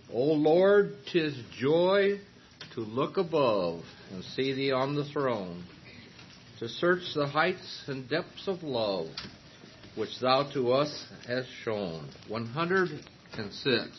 O Lord, 'tis joy to look above and see thee on the throne, to search the heights and depths of love, which thou to us hast shown. 106.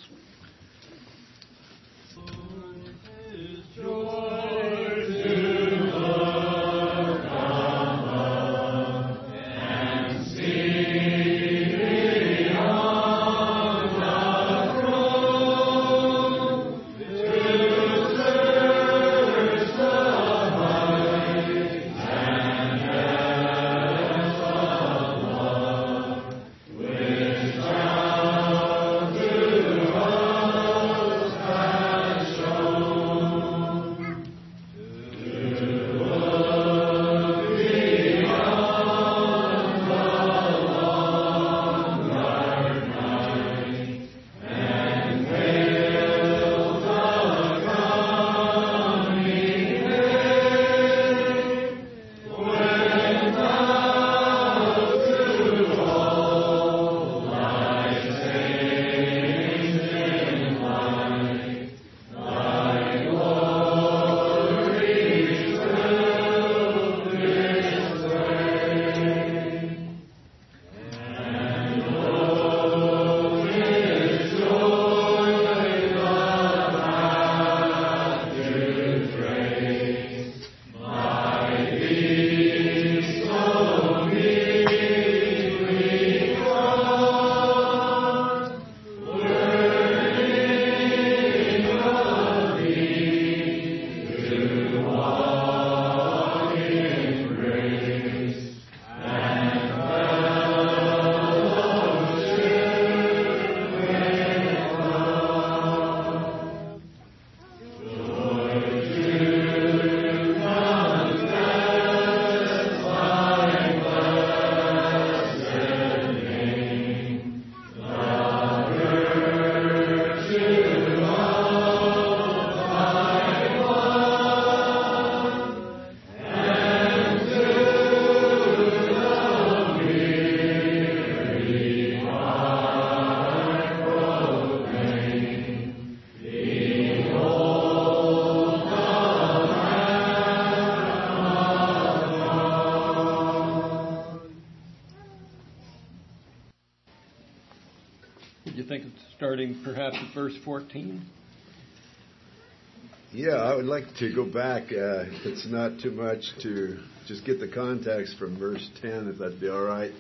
Starting perhaps at verse 14? Yeah, I would like to go back, if it's not too much, to just get the context from verse 10, if that'd be all right.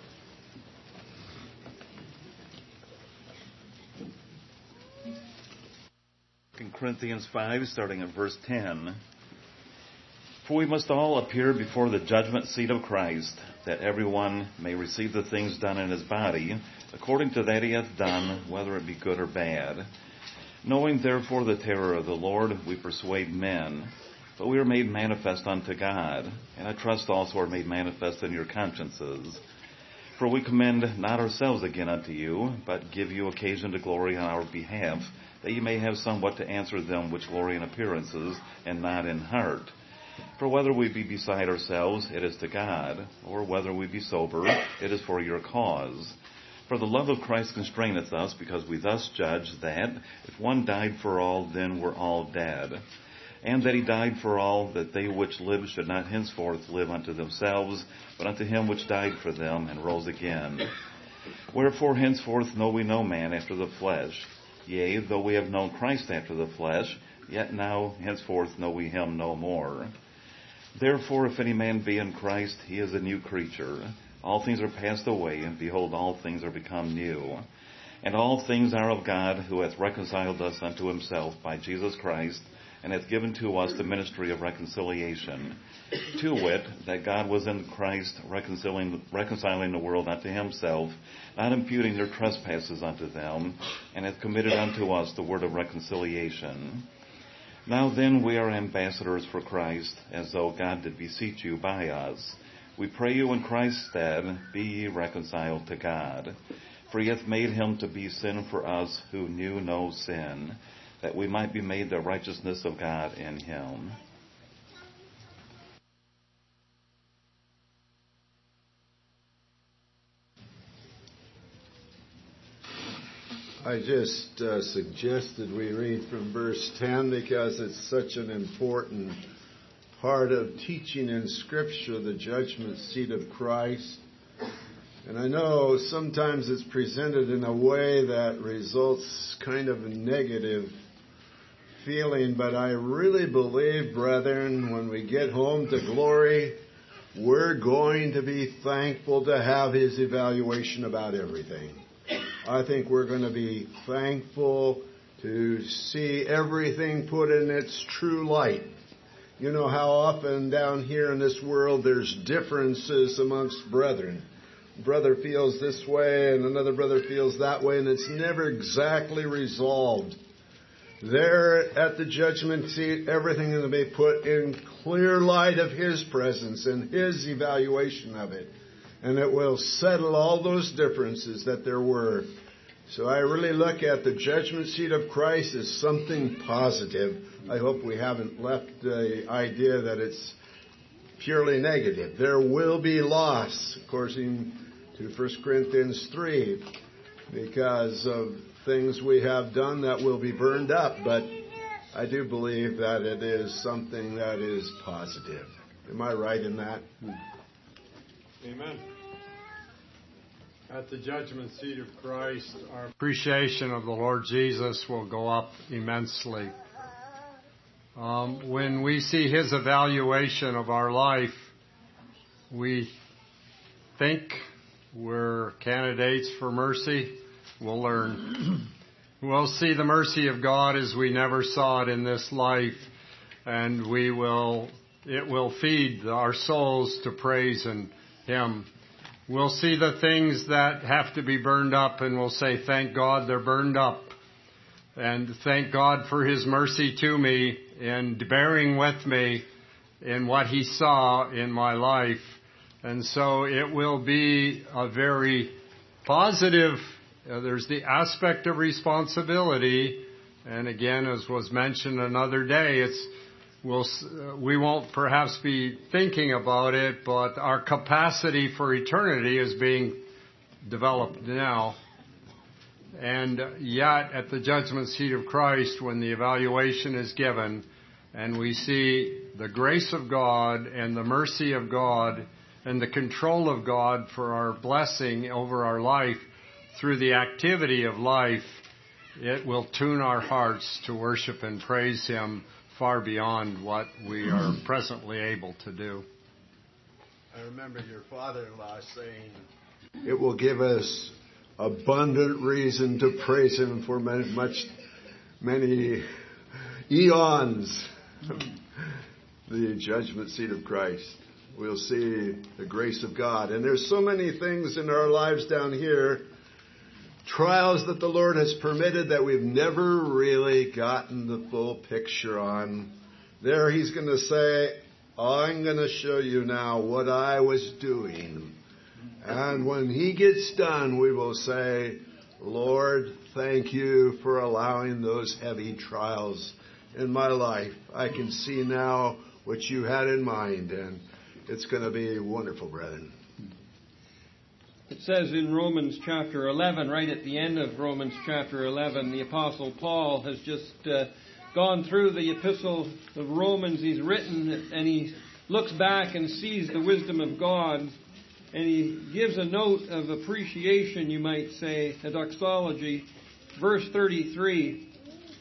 In Corinthians 5, starting at verse 10. For we must all appear before the judgment seat of Christ, that everyone may receive the things done in his body, according to that he hath done, whether it be good or bad. Knowing therefore the terror of the Lord, we persuade men, but we are made manifest unto God, and I trust also are made manifest in your consciences. For we commend not ourselves again unto you, but give you occasion to glory on our behalf, that ye may have somewhat to answer them which glory in appearances, and not in heart. For whether we be beside ourselves, it is to God, or whether we be sober, it is for your cause. For the love of Christ constraineth us, because we thus judge that, if one died for all, then we're all dead. And that he died for all, that they which live should not henceforth live unto themselves, but unto him which died for them, and rose again. Wherefore henceforth know we no man after the flesh. Yea, though we have known Christ after the flesh, yet now henceforth know we him no more. Therefore, if any man be in Christ, he is a new creature. All things are passed away, and behold, all things are become new. And all things are of God, who hath reconciled us unto himself by Jesus Christ, and hath given to us the ministry of reconciliation. To wit, that God was in Christ reconciling the world unto himself, not imputing their trespasses unto them, and hath committed unto us the word of reconciliation. Now then we are ambassadors for Christ, as though God did beseech you by us. We pray you in Christ's stead, be ye reconciled to God. For he hath made him to be sin for us who knew no sin, that we might be made the righteousness of God in him. I just suggested we read from verse 10 because it's such an important part of teaching in Scripture, the judgment seat of Christ. And I know sometimes it's presented in a way that results kind of a negative feeling, but I really believe, brethren, when we get home to glory, we're going to be thankful to have His evaluation about everything. I think we're going to be thankful to see everything put in its true light. You know how often down here in this world there's differences amongst brethren. Brother feels this way and another brother feels that way, and it's never exactly resolved. There at the judgment seat, everything is going to be put in clear light of His presence and His evaluation of it. And it will settle all those differences that there were. So I really look at the judgment seat of Christ as something positive. I hope we haven't left the idea that it's purely negative. There will be loss, according to 1 Corinthians 3, because of things we have done that will be burned up. But I do believe that it is something that is positive. Am I right in that? Amen. At the judgment seat of Christ, our appreciation of the Lord Jesus will go up immensely. When we see His evaluation of our life, we think we're candidates for mercy. We'll learn. We'll see the mercy of God as we never saw it in this life, and it will feed our souls to praise Him. We'll see the things that have to be burned up, and we'll say, thank God they're burned up. And thank God for His mercy to me in bearing with me in what He saw in my life. And so it will be a very positive, there's the aspect of responsibility. And again, as was mentioned another day, we won't perhaps be thinking about it, but our capacity for eternity is being developed now. And yet, at the judgment seat of Christ, when the evaluation is given, and we see the grace of God and the mercy of God and the control of God for our blessing over our life through the activity of life, it will tune our hearts to worship and praise Him far beyond what we are presently able to do. I remember your father-in-law saying, it will give us abundant reason to praise Him for many eons. The judgment seat of Christ. We'll see the grace of God. And there's so many things in our lives down here, trials that the Lord has permitted that we've never really gotten the full picture on. There He's going to say, I'm going to show you now what I was doing. And when He gets done, we will say, Lord, thank You for allowing those heavy trials in my life. I can see now what You had in mind, and it's going to be wonderful, brethren. It says in Romans chapter 11, right at the end of Romans chapter 11, the Apostle Paul has just gone through the epistle of Romans. He's written, and he looks back and sees the wisdom of God, and he gives a note of appreciation, you might say, a doxology, verse 33.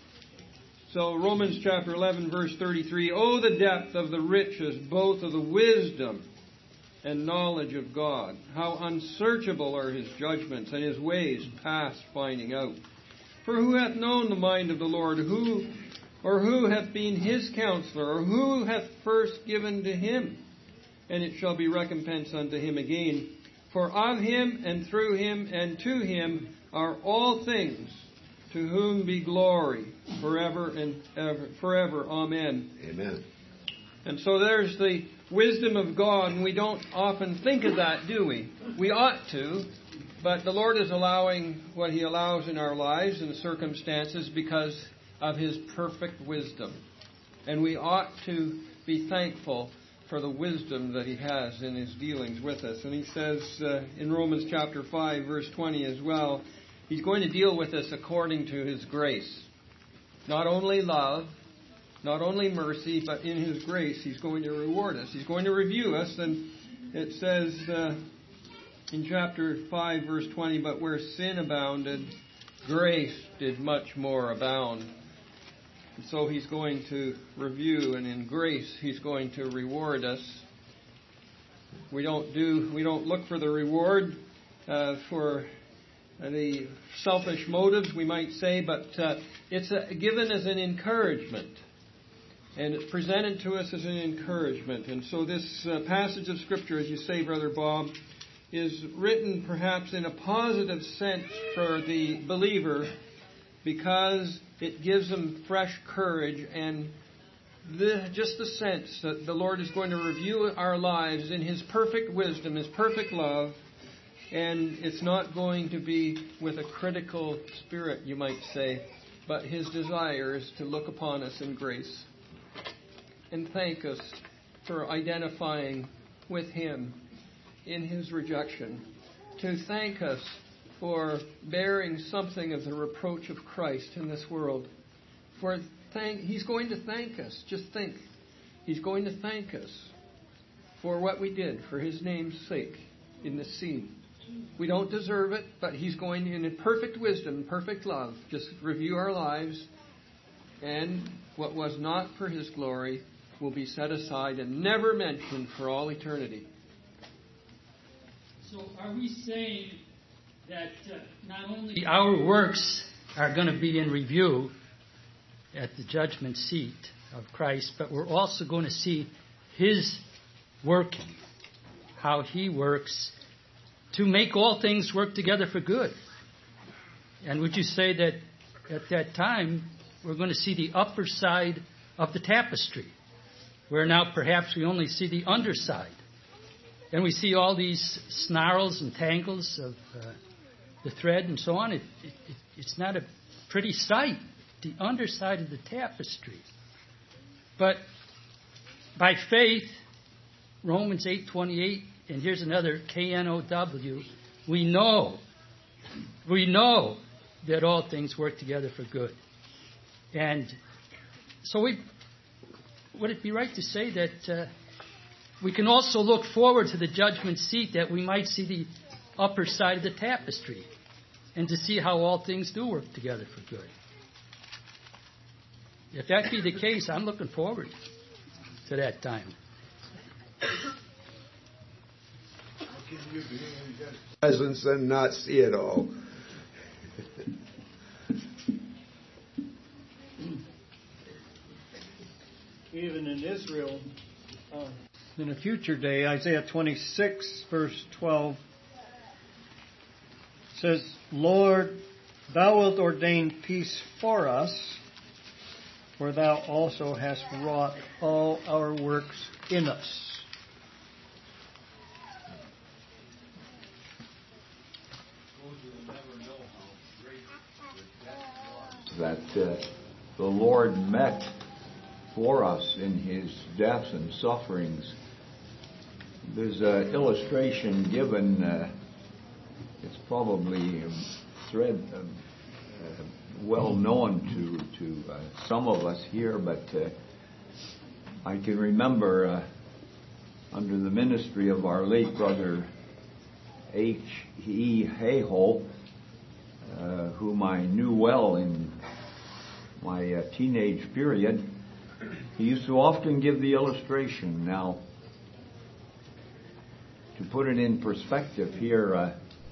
So Romans chapter 11, verse 33, oh, the depth of the riches, both of the wisdom and knowledge of God. How unsearchable are His judgments, and His ways past finding out. For who hath known the mind of the Lord? Who hath been His counselor? Or who hath first given to Him? And it shall be recompense unto Him again. For of Him, and through Him, and to Him are all things, to whom be glory forever and ever, forever. Amen. Amen. And so there's the wisdom of God, and we don't often think of that, do we? We ought to, but the Lord is allowing what He allows in our lives and circumstances because of His perfect wisdom. And we ought to be thankful for the wisdom that He has in His dealings with us. And He says in Romans chapter 5, verse 20 as well, He's going to deal with us according to His grace. Not only love, not only mercy, but in His grace He's going to reward us. He's going to review us, and it says in chapter 5, verse 20, but where sin abounded, grace did much more abound. And so He's going to review, and in grace He's going to reward us. We don't look for the reward for the selfish motives, we might say, but it's given as an encouragement. And it's presented to us as an encouragement. And so this passage of Scripture, as you say, Brother Bob, is written perhaps in a positive sense for the believer because it gives them fresh courage and just the sense that the Lord is going to review our lives in His perfect wisdom, His perfect love, and it's not going to be with a critical spirit, you might say, but His desire is to look upon us in grace and thank us for identifying with Him in His rejection, to thank us for bearing something of the reproach of Christ in this world. He's going to thank us. Just think. He's going to thank us for what we did for His name's sake in the sea. We don't deserve it, but He's going to, in perfect wisdom, perfect love, just review our lives, and what was not for His glory will be set aside and never mentioned for all eternity. So are we saying that not only our works are going to be in review at the judgment seat of Christ, but we're also going to see His working, how He works to make all things work together for good? And would you say that at that time we're going to see the upper side of the tapestry, where now perhaps we only see the underside? And we see all these snarls and tangles of the thread and so on. It's not a pretty sight, the underside of the tapestry. But by faith, Romans 8:28, and here's another KNOW, we know that all things work together for good. And so would it be right to say that we can also look forward to the judgment seat, that we might see the upper side of the tapestry and to see how all things do work together for good? If that be the case, I'm looking forward to that time. Presence and not see it all. Even in Israel, in a future day, Isaiah 26, verse 12, says, Lord, Thou wilt ordain peace for us, for Thou also hast wrought all our works in us. That the Lord met for us in His deaths and sufferings. There's an illustration given, it's probably well known to some of us here, but I can remember under the ministry of our late brother H.E. Hayhoe, whom I knew well in my teenage period. He used to often give the illustration. Now, to put it in perspective here,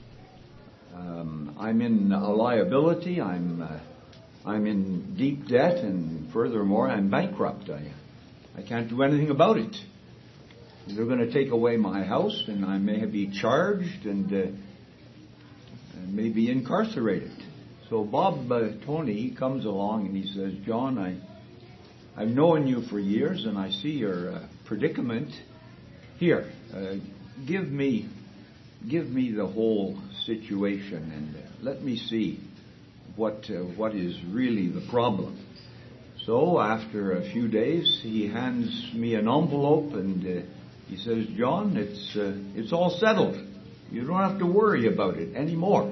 I'm in a liability. I'm in deep debt, and furthermore, I'm bankrupt. I can't do anything about it. They're going to take away my house, and I may be charged and may be incarcerated. So Bob Tony, he comes along and he says, John, I've known you for years, and I see your predicament. Here, give me the whole situation, and let me see what is really the problem. So after a few days, he hands me an envelope, and he says, John, it's all settled. You don't have to worry about it anymore.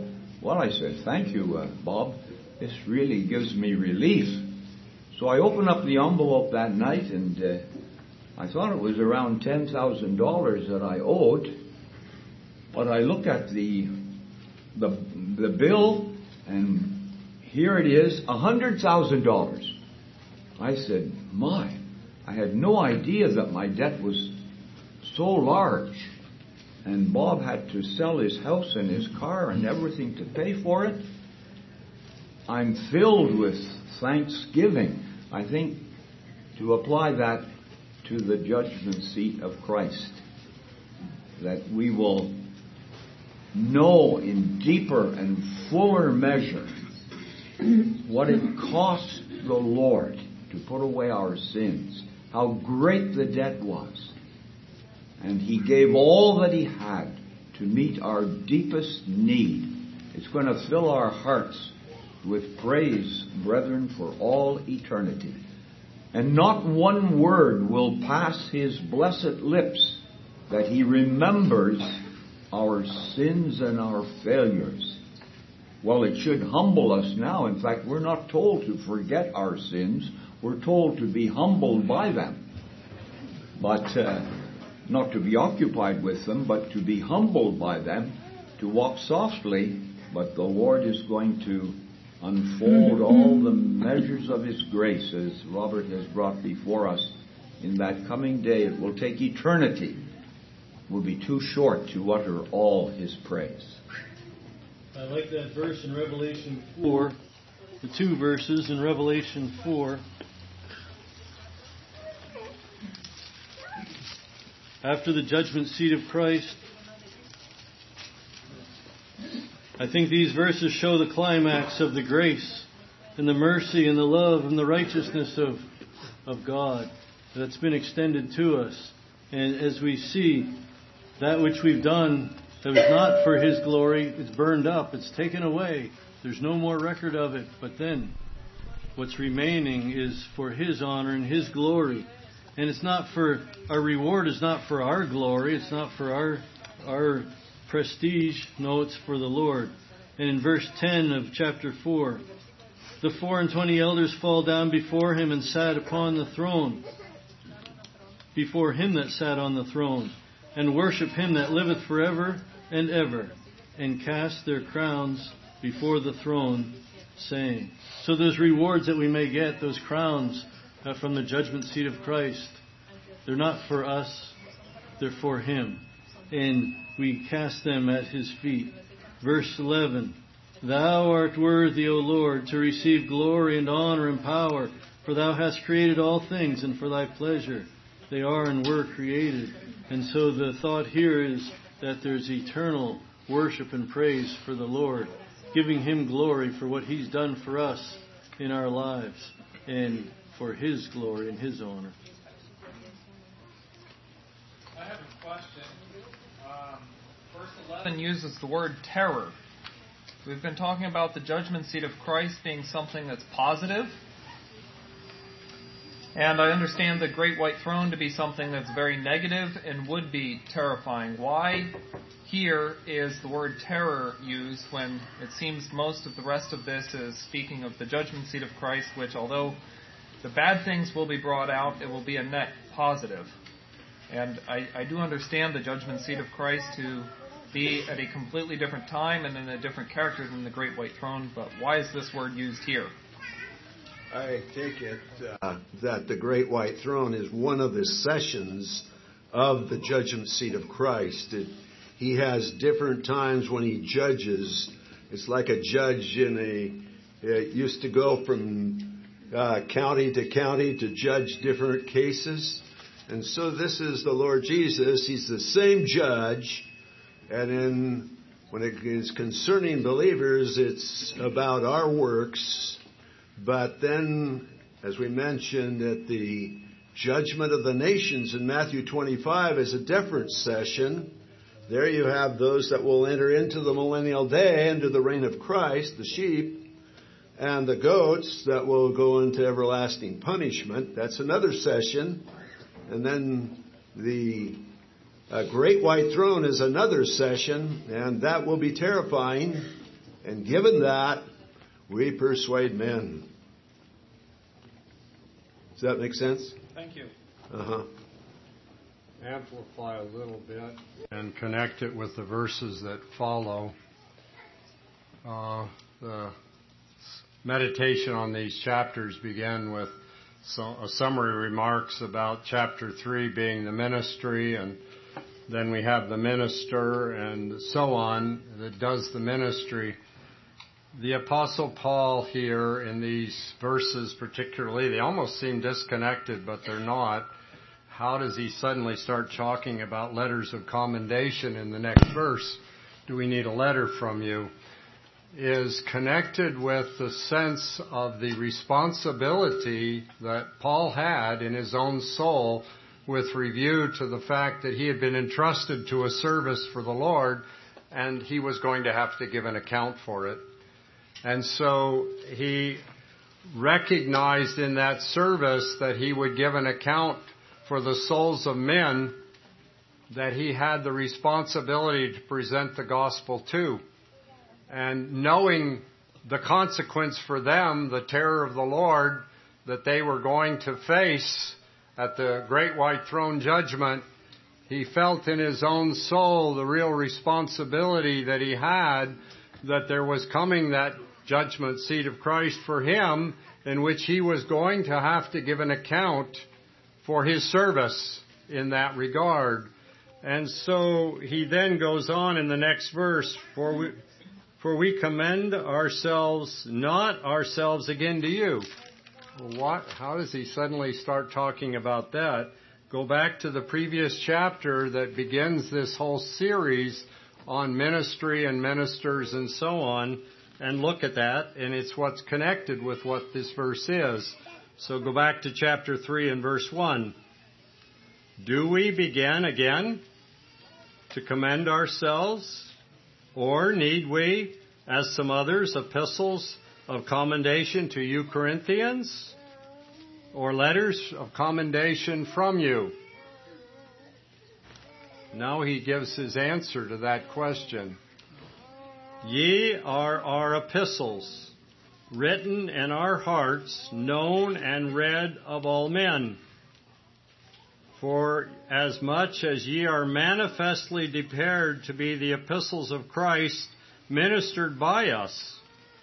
Well, I said, thank you, Bob. This really gives me relief. So I opened up the envelope that night, and I thought it was around $10,000 that I owed. But I looked at the bill, and here it is, $100,000. I said, my, I had no idea that my debt was so large. And Bob had to sell his house and his car and everything to pay for it. I'm filled with thanksgiving. I think to apply that to the judgment seat of Christ, that we will know in deeper and fuller measure what it cost the Lord to put away our sins, how great the debt was. And He gave all that He had to meet our deepest need. It's going to fill our hearts with praise, brethren, for all eternity. And not one word will pass His blessed lips that He remembers our sins and our failures. Well, it should humble us now. In fact, we're not told to forget our sins. We're told to be humbled by them. But not to be occupied with them, but to be humbled by them, to walk softly. But the Lord is going to unfold all the measures of His grace, as Robert has brought before us in that coming day. It will take eternity. It will be too short to utter all His praise. I like that verse in Revelation 4, the two verses in Revelation 4. After the judgment seat of Christ, I think these verses show the climax of the grace and the mercy and the love and the righteousness of God that's been extended to us. And as we see that which we've done that was not for His glory, it's burned up, it's taken away. There's no more record of it. But then what's remaining is for His honor and His glory. And it's not for, our reward is not for our glory, it's not for our prestige, no, it's for the Lord. And in verse 10 of chapter 4, the 24 elders fall down before Him and sat upon the throne, before Him that sat on the throne, and worship Him that liveth forever and ever, and cast their crowns before the throne, saying. So those rewards that we may get, those crowns from the judgment seat of Christ, they're not for us, they're for Him. And we cast them at His feet. Verse 11, Thou art worthy, O Lord, to receive glory and honor and power, for Thou hast created all things, and for Thy pleasure they are and were created. And so the thought here is that there's eternal worship and praise for the Lord, giving Him glory for what He's done for us in our lives, and for His glory and His honor. I have a question. Verse 11 uses the word terror. We've been talking about the judgment seat of Christ being something that's positive. And I understand the great white throne to be something that's very negative and would be terrifying. Why here is the word terror used when it seems most of the rest of this is speaking of the judgment seat of Christ, which although the bad things will be brought out, it will be a net positive. And I do understand the judgment seat of Christ to be at a completely different time and in a different character than the great white throne, but why is this word used here? I take it that the great white throne is one of the sessions of the judgment seat of Christ. He has different times when He judges. It's like a judge used to go from county to county to judge different cases. And so this is the Lord Jesus. He's the same judge. And when it is concerning believers, it's about our works. But then, as we mentioned, at the judgment of the nations in Matthew 25 is a different session. There you have those that will enter into the millennial day, into the reign of Christ, the sheep, and the goats that will go into everlasting punishment. That's another session. And then the great white throne is another session, and that will be terrifying. And given that, we persuade men. Does that make sense? Thank you. Uh-huh. Amplify a little bit and connect it with the verses that follow. The meditation on these chapters began with a summary remarks about chapter 3 being the ministry, and then we have the minister and so on that does the ministry. The Apostle Paul here in these verses particularly, they almost seem disconnected, but they're not. How does he suddenly start talking about letters of commendation in the next verse? Do we need a letter from you? Is connected with the sense of the responsibility that Paul had in his own soul with review to the fact that he had been entrusted to a service for the Lord and he was going to have to give an account for it. And so he recognized in that service that he would give an account for the souls of men that he had the responsibility to present the gospel to. And knowing the consequence for them, the terror of the Lord that they were going to face at the great white throne judgment, he felt in his own soul the real responsibility that he had, that there was coming that judgment seat of Christ for him, in which he was going to have to give an account for his service in that regard. And so he then goes on in the next verse, For we commend ourselves, not ourselves again to you. What? How does he suddenly start talking about that? Go back to the previous chapter that begins this whole series on ministry and ministers and so on, and look at that, and it's what's connected with what this verse is. So go back to chapter 3 and verse 1. Do we begin again to commend ourselves? Or need we, as some others, epistles of commendation to you Corinthians? Or letters of commendation from you? Now he gives his answer to that question. Ye are our epistles, written in our hearts, known and read of all men. For as much as ye are manifestly declared to be the epistles of Christ, ministered by us,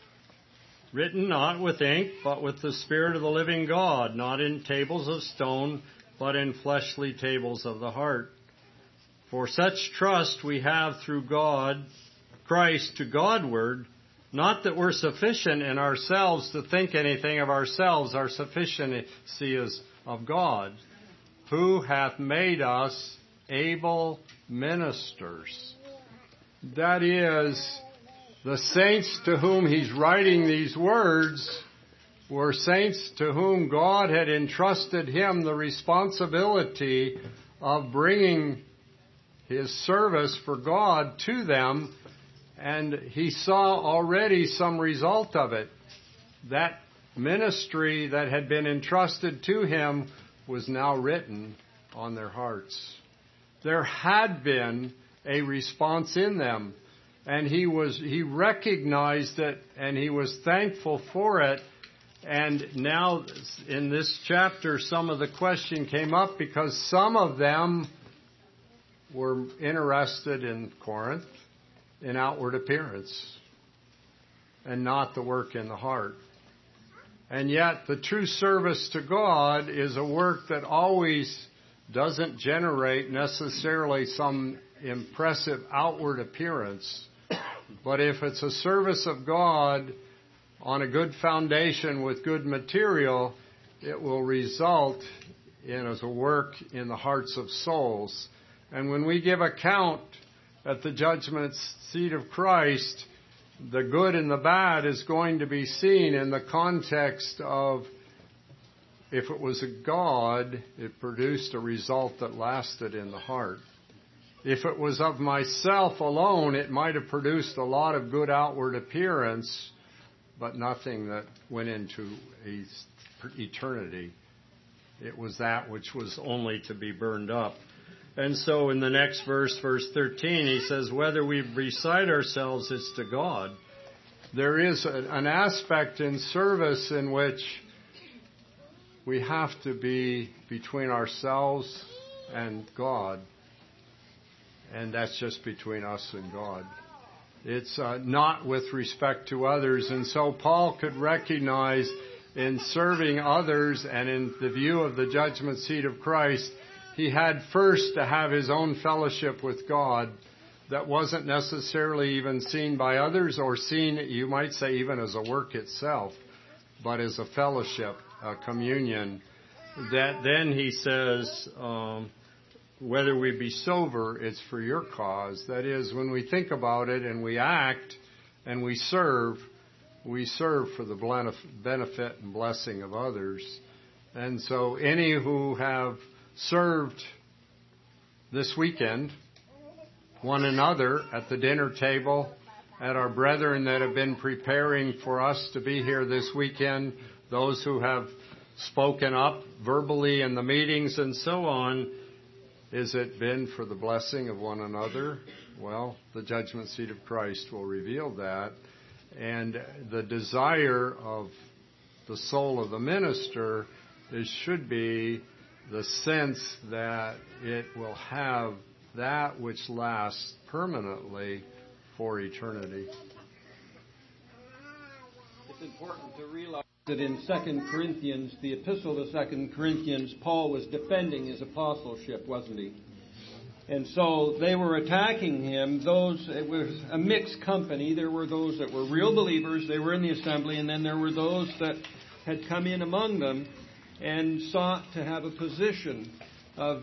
written not with ink, but with the Spirit of the living God, not in tables of stone, but in fleshly tables of the heart. For such trust we have through God, Christ to Godward, not that we're sufficient in ourselves to think anything of ourselves, our sufficiency is of God, who hath made us able ministers. That is, the saints to whom he's writing these words were saints to whom God had entrusted him the responsibility of bringing his service for God to them, and he saw already some result of it. That ministry that had been entrusted to him was now written on their hearts. There had been a response in them, and he recognized it, and he was thankful for it. And now in this chapter, some of the question came up because some of them were interested in Corinth in outward appearance and not the work in the heart. And yet the true service to God is a work that always doesn't generate necessarily some impressive outward appearance. But if it's a service of God on a good foundation with good material, it will result in as a work in the hearts of souls. And when we give account at the judgment seat of Christ, the good and the bad is going to be seen in the context of, if it was a God, it produced a result that lasted in the heart. If it was of myself alone, it might have produced a lot of good outward appearance, but nothing that went into eternity. It was that which was only to be burned up. And so in the next verse, verse 13, he says, whether we recite ourselves, it's to God. there is an aspect in service in which we have to be between ourselves and God. And that's just between us and God. It's not with respect to others. And so Paul could recognize in serving others and in the view of the judgment seat of Christ, he had first to have his own fellowship with God that wasn't necessarily even seen by others or seen, you might say, even as a work itself, but as a fellowship, a communion. That then he says, whether we be sober, it's for your cause. That is, when we think about it and we act and we serve for the benefit and blessing of others. And so any who have served this weekend, one another at the dinner table, at our brethren that have been preparing for us to be here this weekend, those who have spoken up verbally in the meetings and so on, has it been for the blessing of one another? Well, the judgment seat of Christ will reveal that. And the desire of the soul of the minister should be the sense that it will have that which lasts permanently for eternity. It's important to realize that in 2 Corinthians, the epistle to 2 Corinthians, Paul was defending his apostleship, wasn't he? And so they were attacking him. It was a mixed company. There were those that were real believers. They were in the assembly. And then there were those that had come in among them and sought to have a position of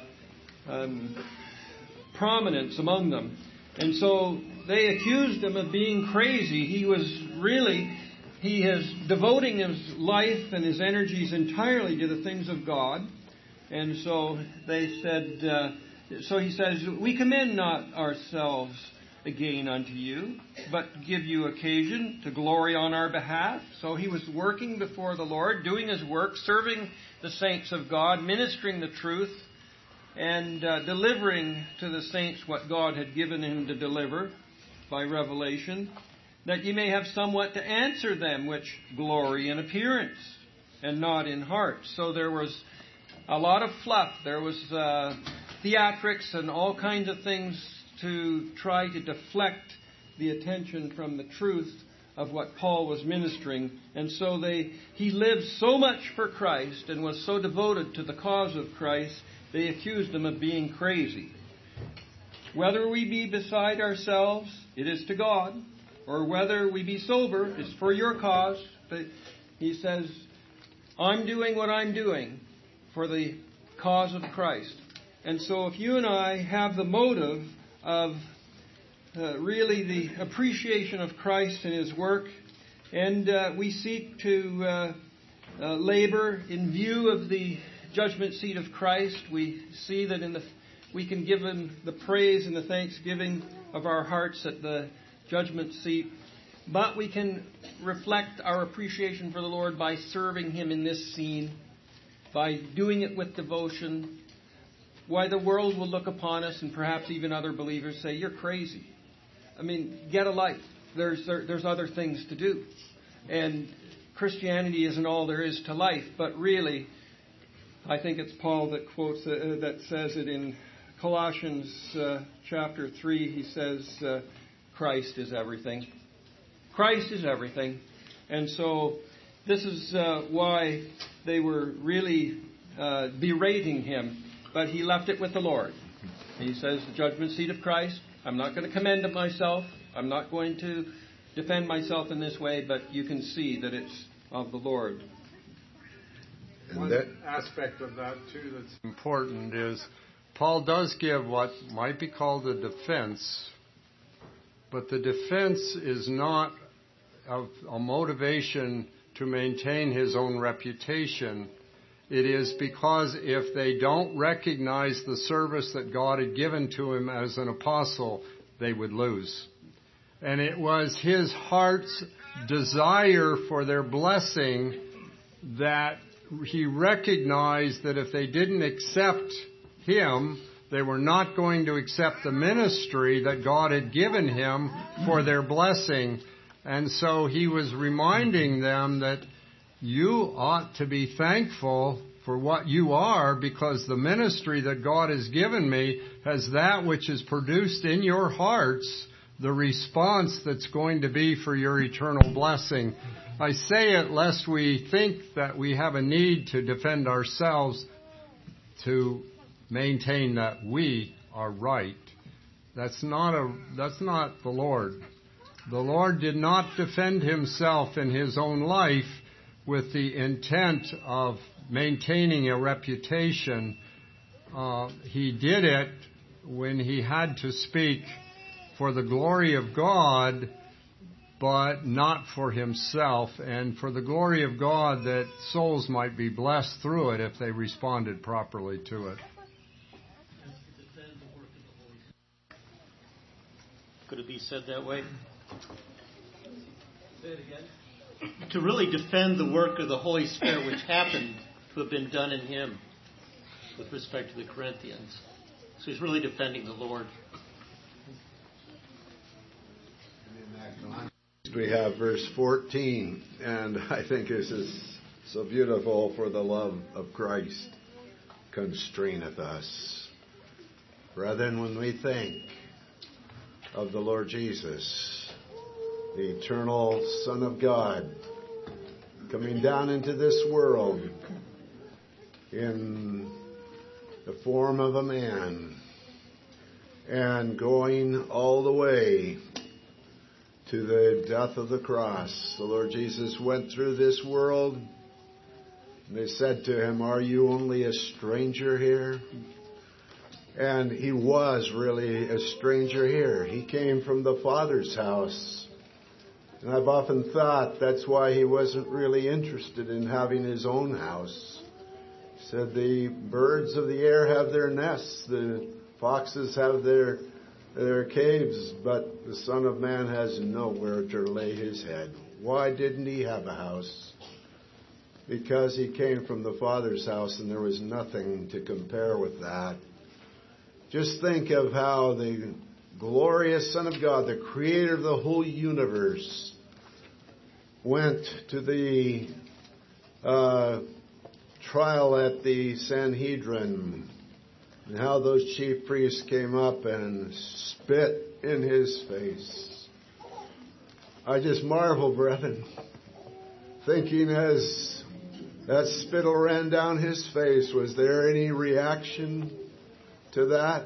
prominence among them. And so they accused him of being crazy. He is devoting his life and his energies entirely to the things of God. And so they said, so he says, we commend not ourselves again unto you, but give you occasion to glory on our behalf. So he was working before the Lord, doing his work, serving the saints of God, ministering the truth, and delivering to the saints what God had given him to deliver by revelation, that ye may have somewhat to answer them which glory in appearance and not in heart. So there was a lot of fluff. There was theatrics and all kinds of things to try to deflect the attention from the truth of what Paul was ministering. And so he lived so much for Christ and was so devoted to the cause of Christ, they accused him of being crazy. Whether we be beside ourselves, it is to God, or whether we be sober, it's for your cause. But he says, I'm doing what I'm doing for the cause of Christ. And so if you and I have the motive of really the appreciation of Christ and His work, and we seek to labor in view of the judgment seat of Christ, we see that we can give Him the praise and the thanksgiving of our hearts at the judgment seat. But we can reflect our appreciation for the Lord by serving Him in this scene, by doing it with devotion. Why the world will look upon us, and perhaps even other believers say, you're crazy. I mean, get a life. There's other things to do. And Christianity isn't all there is to life. But really, I think it's Paul that quotes that says it in Colossians chapter 3. He says, Christ is everything. Christ is everything. And so this is why they were really berating him. But he left it with the Lord. He says, the judgment seat of Christ, I'm not going to commend it myself. I'm not going to defend myself in this way, but you can see that it's of the Lord. One aspect of that, too, that's important is Paul does give what might be called a defense, but the defense is not of a motivation to maintain his own reputation. It is because if they don't recognize the service that God had given to him as an apostle, they would lose. And it was his heart's desire for their blessing that he recognized that if they didn't accept him, they were not going to accept the ministry that God had given him for their blessing. And so he was reminding them that you ought to be thankful for what you are, because the ministry that God has given me has that which is produced in your hearts, the response that's going to be for your eternal blessing. I say it lest we think that we have a need to defend ourselves to maintain that we are right. That's not the Lord. The Lord did not defend himself in his own life with the intent of maintaining a reputation. He did it when he had to speak for the glory of God, but not for himself, and for the glory of God, that souls might be blessed through it if they responded properly to it. Could it be said that way? Say it again. To really defend the work of the Holy Spirit which happened to have been done in him with respect to the Corinthians. So he's really defending the Lord. We have verse 14, and I think this is so beautiful. For the love of Christ constraineth us. Brethren, when we think of the Lord Jesus, the eternal Son of God, coming down into this world in the form of a man and going all the way to the death of the cross. The Lord Jesus went through this world, and they said to him, "Are you only a stranger here?" And he was really a stranger here. He came from the Father's house. And I've often thought that's why he wasn't really interested in having his own house. He said, the birds of the air have their nests, the foxes have their caves, but the Son of Man has nowhere to lay his head. Why didn't he have a house? Because he came from the Father's house, and there was nothing to compare with that. Just think of how the glorious Son of God, the creator of the whole universe, went to the trial at the Sanhedrin, and how those chief priests came up and spit in his face. I just marvel, brethren, thinking as that spittle ran down his face, was there any reaction to that?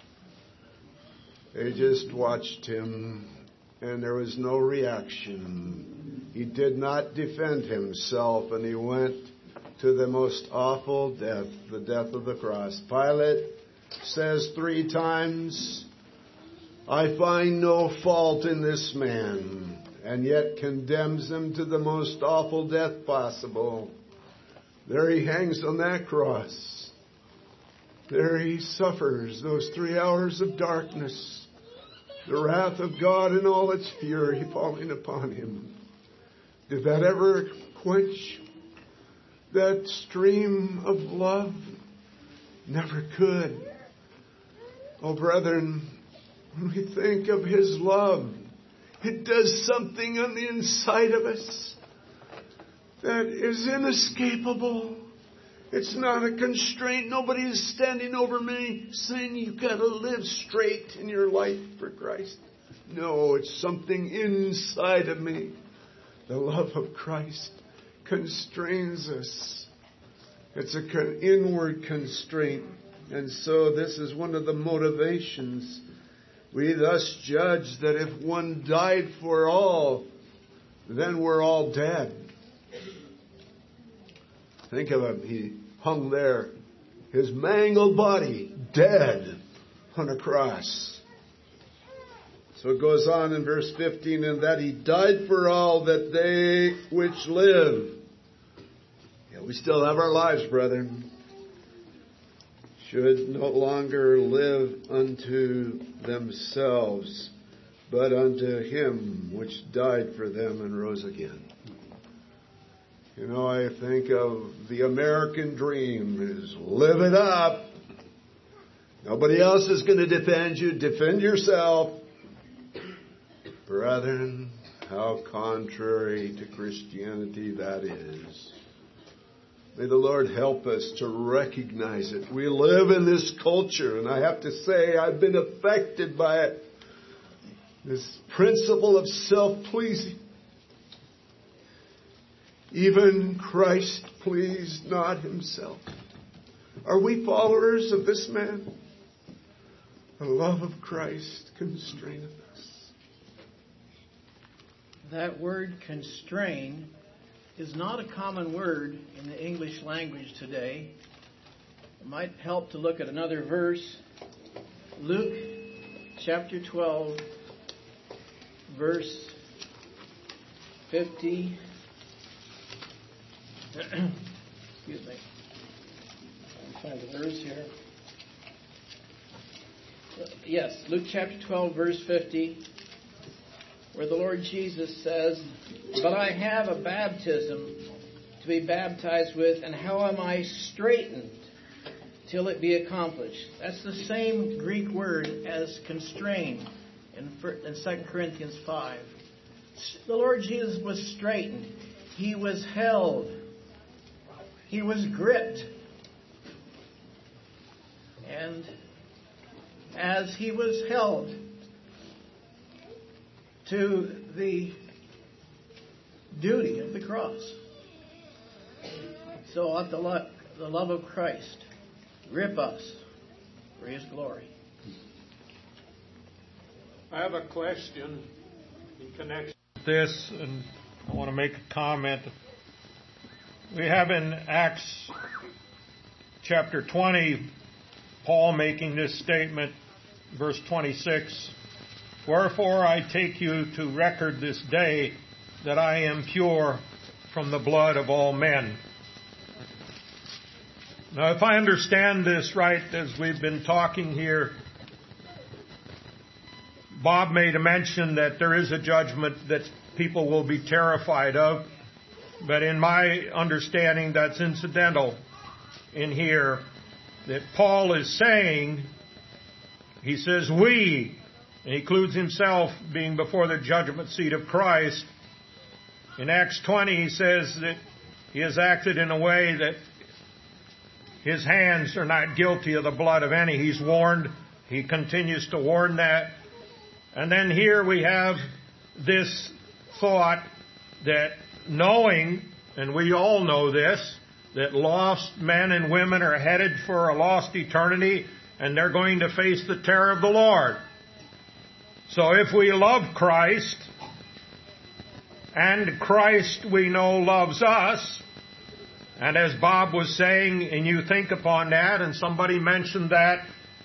They just watched him, and there was no reaction. He did not defend himself, and he went to the most awful death, the death of the cross. Pilate says 3 times, "I find no fault in this man," and yet condemns him to the most awful death possible. There he hangs on that cross. There he suffers those 3 hours of darkness, the wrath of God in all its fury falling upon him. Did that ever quench that stream of love? Never could. Oh, brethren, when we think of his love, it does something on the inside of us that is inescapable. It's not a constraint. Nobody is standing over me saying you've got to live straight in your life for Christ. No, it's something inside of me. The love of Christ constrains us. It's an inward constraint. And so this is one of the motivations. We thus judge that if one died for all, then we're all dead. Think of him. He hung there, his mangled body, dead on a cross. So it goes on in verse 15, and that he died for all, that they which live. Yeah, we still have our lives, brethren. Should no longer live unto themselves, but unto him which died for them and rose again. You know, I think of the American dream is live it up. Nobody else is going to defend you. Defend yourself. Brethren, How contrary to Christianity that is. May the Lord help us to recognize it. We live in this culture, and I have to say I've been affected by it. This principle of self-pleasing. Even Christ pleased not himself. Are we followers of this man? The love of Christ constraineth us. That word constrain is not a common word in the English language today. It might help to look at another verse. Luke chapter 12, verse 50. Excuse me. I'll find the verse here. Yes, Luke chapter 12, verse 50, where the Lord Jesus says, "But I have a baptism to be baptized with, and how am I straitened till it be accomplished?" That's the same Greek word as constrained in 2 Corinthians 5. The Lord Jesus was straitened. He was held. He was gripped. And as he was held to the duty of the cross, so ought the love of Christ grip us for his glory. I have a question in connection with this, and I want to make a comment. We have in Acts chapter 20, Paul making this statement, verse 26, "Wherefore I take you to record this day that I am pure from the blood of all men." Now, if I understand this right, as we've been talking here, Bob made a mention that there is a judgment that people will be terrified of, but in my understanding, that's incidental in here. That Paul is saying, he says, we, and he includes himself being before the judgment seat of Christ. In Acts 20, he says that he has acted in a way that his hands are not guilty of the blood of any. He's warned. He continues to warn that. And then here we have this thought that knowing, and we all know this, that lost men and women are headed for a lost eternity, and they're going to face the terror of the Lord. So if we love Christ, and Christ we know loves us, and as Bob was saying, and you think upon that, and somebody mentioned that,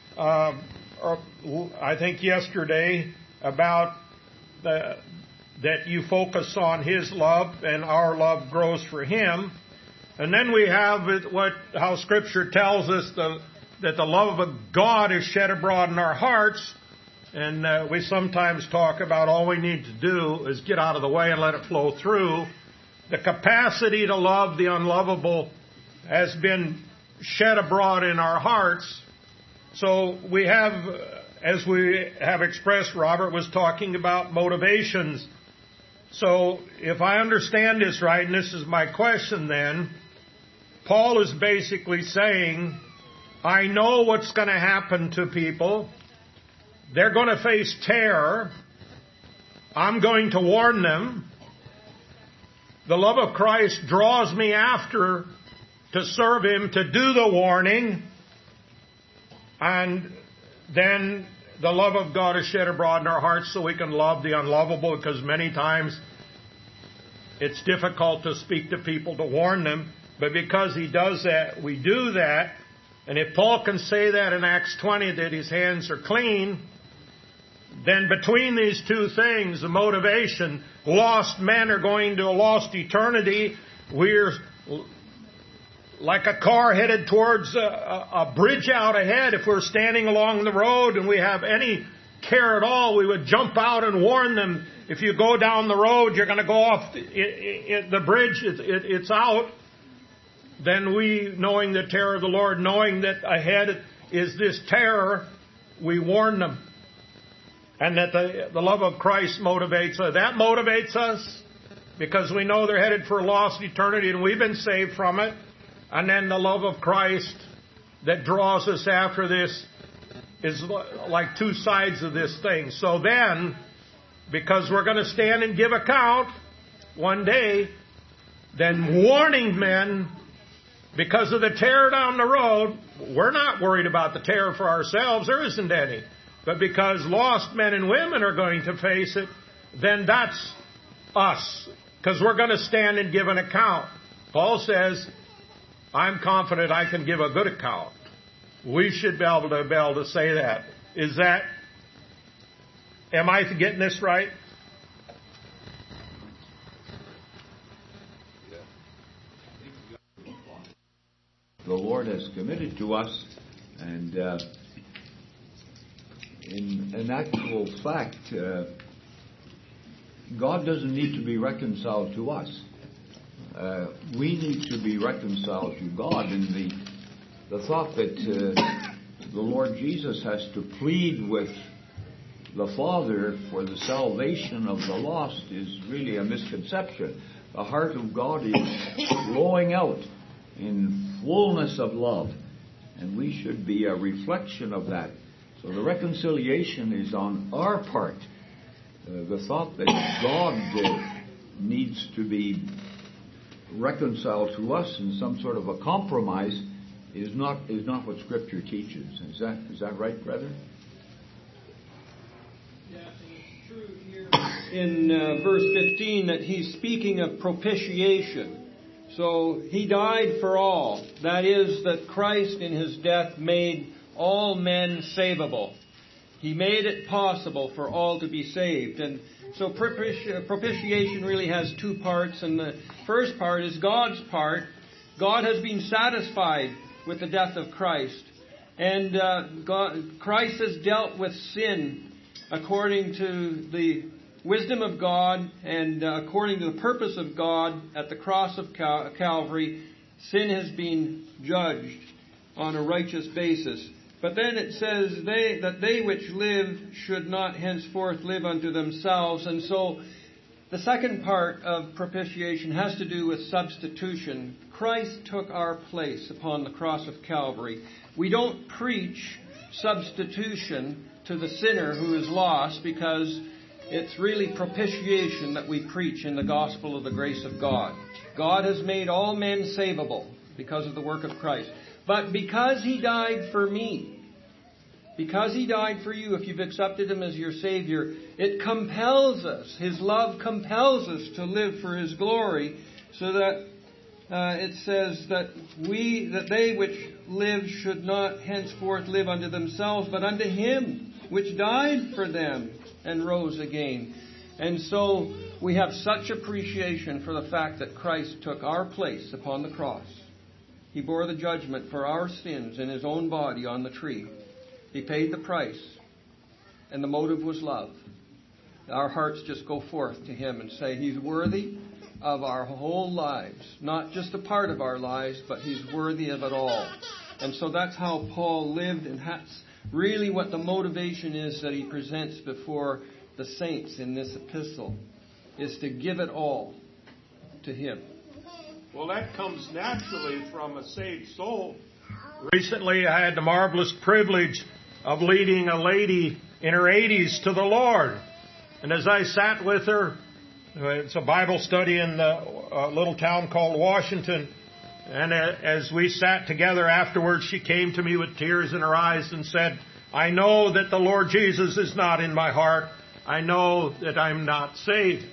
I think yesterday, about that you focus on His love, and our love grows for Him. And then we have how Scripture tells us that the love of God is shed abroad in our hearts. And we sometimes talk about all we need to do is get out of the way and let it flow through. The capacity to love the unlovable has been shed abroad in our hearts. So we have, as we have expressed, Robert was talking about motivations. So if I understand this right, and this is my question then, Paul is basically saying, I know what's going to happen to people. They're going to face terror. I'm going to warn them. The love of Christ draws me after to serve Him, to do the warning. And then the love of God is shed abroad in our hearts so we can love the unlovable, because many times it's difficult to speak to people, to warn them. But because He does that, we do that. And if Paul can say that in Acts 20, that his hands are clean, then between these two things, the motivation, lost men are going to a lost eternity. We're like a car headed towards a bridge out ahead. If we're standing along the road and we have any care at all, we would jump out and warn them. If you go down the road, you're going to go off the bridge, it's out. Then we, knowing the terror of the Lord, knowing that ahead is this terror, we warn them. and that the love of Christ motivates us. That motivates us because we know they're headed for a lost eternity and we've been saved from it. And then the love of Christ that draws us after this is like two sides of this thing. So then, because we're going to stand and give account one day, then warning men, because of the terror down the road, we're not worried about the terror for ourselves. There isn't any. But because lost men and women are going to face it, then that's us. Because we're going to stand and give an account. Paul says, I'm confident I can give a good account. We should be able to say that. Am I getting this right? The Lord has committed to us, and in actual fact, God doesn't need to be reconciled to us. We need to be reconciled to God, and the thought that the Lord Jesus has to plead with the Father for the salvation of the lost is really a misconception. The heart of God is flowing out in fullness of love, and we should be a reflection of that. So the reconciliation is on our part. The thought that God needs to be reconciled to us in some sort of a compromise is not what Scripture teaches. Is that right, brethren? Yes, and it's true here in verse 15 that he's speaking of propitiation. So he died for all. That is, that Christ in his death made all men savable. He made it possible for all to be saved. And so propitiation really has two parts. And the first part is God's part. God has been satisfied with the death of Christ. And Christ has dealt with sin according to the wisdom of God and according to the purpose of God at the cross of Calvary. Sin has been judged on a righteous basis. But then it says that they which live should not henceforth live unto themselves. And so the second part of propitiation has to do with substitution. Christ took our place upon the cross of Calvary. We don't preach substitution to the sinner who is lost, because it's really propitiation that we preach in the gospel of the grace of God. God has made all men savable because of the work of Christ. But because He died for me, because He died for you, if you've accepted Him as your Savior, it compels us, His love compels us to live for His glory, so that it says that they which live should not henceforth live unto themselves, but unto Him which died for them and rose again. And so we have such appreciation for the fact that Christ took our place upon the cross. He bore the judgment for our sins in His own body on the tree. He paid the price, and the motive was love. Our hearts just go forth to Him and say, He's worthy of our whole lives. Not just a part of our lives, but He's worthy of it all. And so that's how Paul lived, and that's really what the motivation is that he presents before the saints in this epistle, is to give it all to Him. Well, that comes naturally from a saved soul. Recently, I had the marvelous privilege of leading a lady in her 80s to the Lord. And as I sat with her, it's a Bible study in a little town called Washington. And as we sat together afterwards, she came to me with tears in her eyes and said, I know that the Lord Jesus is not in my heart. I know that I'm not saved.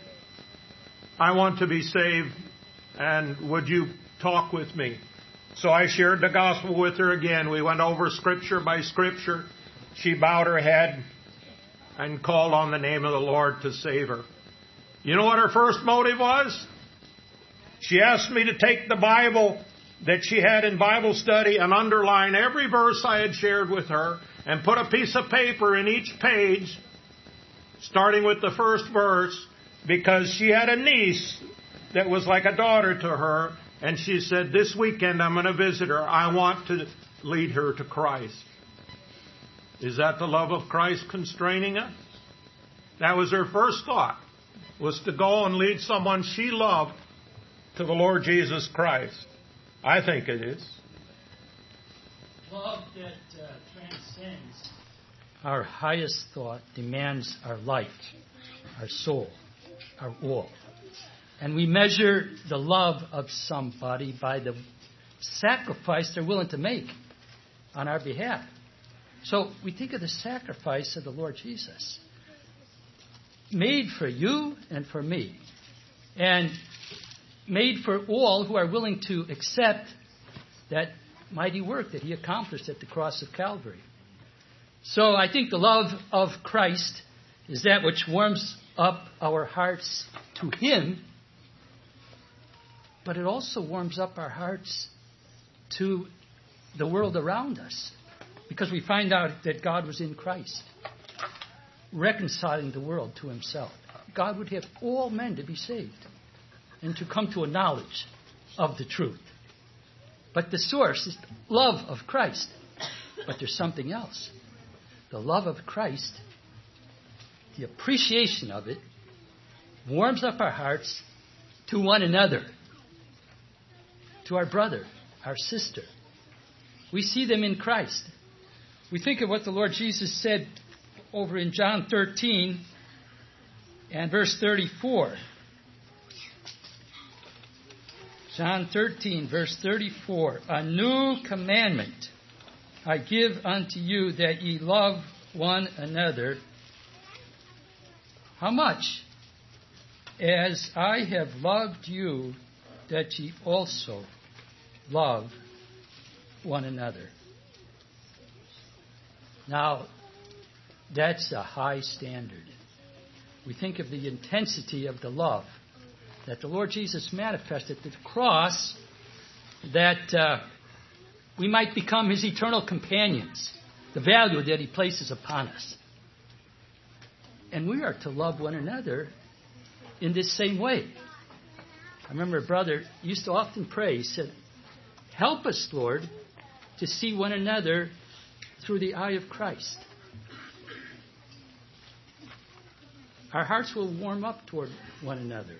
I want to be saved, and would you talk with me? So I shared the gospel with her again. We went over scripture by scripture. She bowed her head and called on the name of the Lord to save her. You know what her first motive was? She asked me to take the Bible that she had in Bible study and underline every verse I had shared with her and put a piece of paper in each page, starting with the first verse, because she had a niece that was like a daughter to her, and she said, this weekend I'm going to visit her. I want to lead her to Christ. Is that the love of Christ constraining us? That was her first thought, was to go and lead someone she loved to the Lord Jesus Christ. I think it is. Love that transcends our highest thought demands our life, our soul, our all. And we measure the love of somebody by the sacrifice they're willing to make on our behalf. So we think of the sacrifice of the Lord Jesus, made for you and for me, and made for all who are willing to accept that mighty work that he accomplished at the cross of Calvary. So I think the love of Christ is that which warms up our hearts to him, but it also warms up our hearts to the world around us, because we find out that God was in Christ, reconciling the world to himself. God would have all men to be saved and to come to a knowledge of the truth. But the source is love of Christ. But there's something else. The love of Christ, the appreciation of it, warms up our hearts to one another, to our brother, our sister. We see them in Christ. We think of what the Lord Jesus said over in John 13 and verse 34. John 13, verse 34. A new commandment I give unto you, that ye love one another. How much? As I have loved you, that ye also love one another. Now, that's a high standard. We think of the intensity of the love that the Lord Jesus manifested at the cross, that we might become his eternal companions, the value that he places upon us. And we are to love one another in this same way. I remember a brother used to often pray. He said, help us, Lord, to see one another through the eye of Christ. Our hearts will warm up toward one another.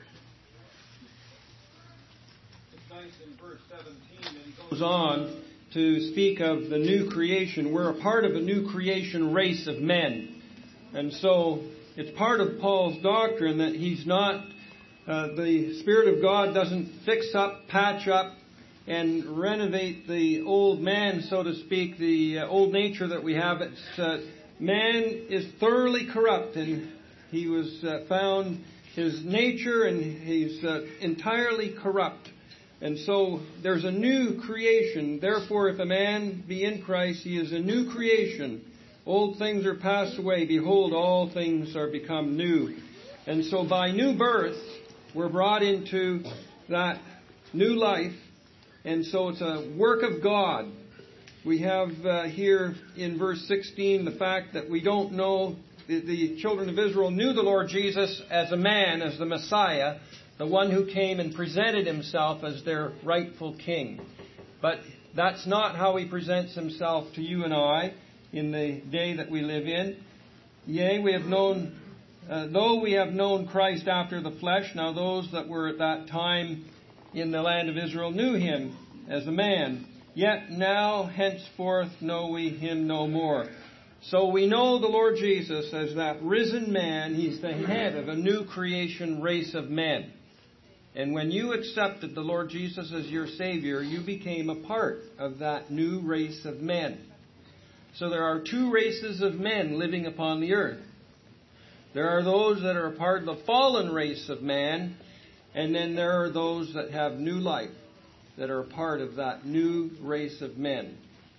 It's nice in verse 17 that he goes on to speak of the new creation. We're a part of a new creation race of men. And so it's part of Paul's doctrine that he's not, the Spirit of God doesn't fix up, patch up, and renovate the old man, so to speak, the old nature that we have. It's man is thoroughly corrupt, and he was found, his nature, and he's entirely corrupt. And so there's a new creation. Therefore, if a man be in Christ, he is a new creation. Old things are passed away. Behold, all things are become new. And so by new birth, we're brought into that new life. And so it's a work of God. We have here in verse 16 the fact that we don't know, the children of Israel knew the Lord Jesus as a man, as the Messiah, the one who came and presented himself as their rightful king. But that's not how he presents himself to you and I in the day that we live in. Yea, we have known, though we have known Christ after the flesh, now those that were at that time in the land of Israel knew him as a man. Yet now, henceforth, know we him no more. So we know the Lord Jesus as that risen man. He's the head of a new creation race of men. And when you accepted the Lord Jesus as your Savior, you became a part of that new race of men. So there are two races of men living upon the earth. There are those that are a part of the fallen race of man, and then there are those that have new life, that are a part of that new race of men.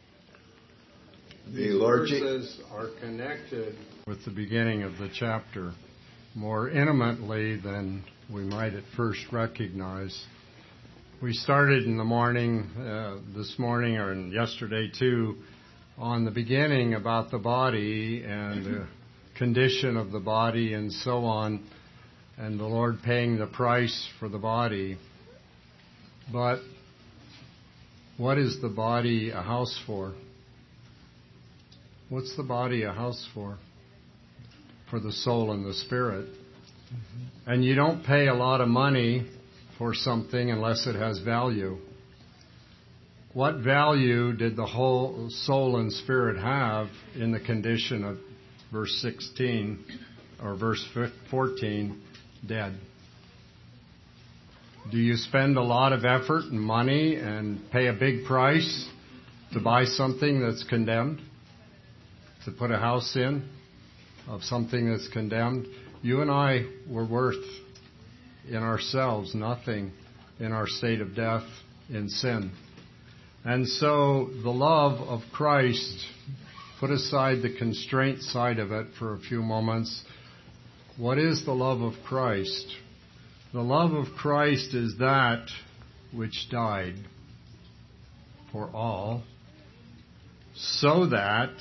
These verses are connected with the beginning of the chapter more intimately than we might at first recognize. We started in the morning, this morning or yesterday too, on the beginning about the body and the condition of the body and so on, and the Lord paying the price for the body. But what is the body a house for? What's the body a house for? for the soul and the spirit. And you don't pay a lot of money for something unless it has value. What value did the whole soul and spirit have in the condition of verse 16 or verse 14, dead? Do you spend a lot of effort and money and pay a big price to buy something that's condemned? To put a house in of something that's condemned? You and I were worth in ourselves nothing in our state of death in sin. And so the love of Christ, put aside the constraint side of it for a few moments. What is the love of Christ? The love of Christ is that which died for all, so that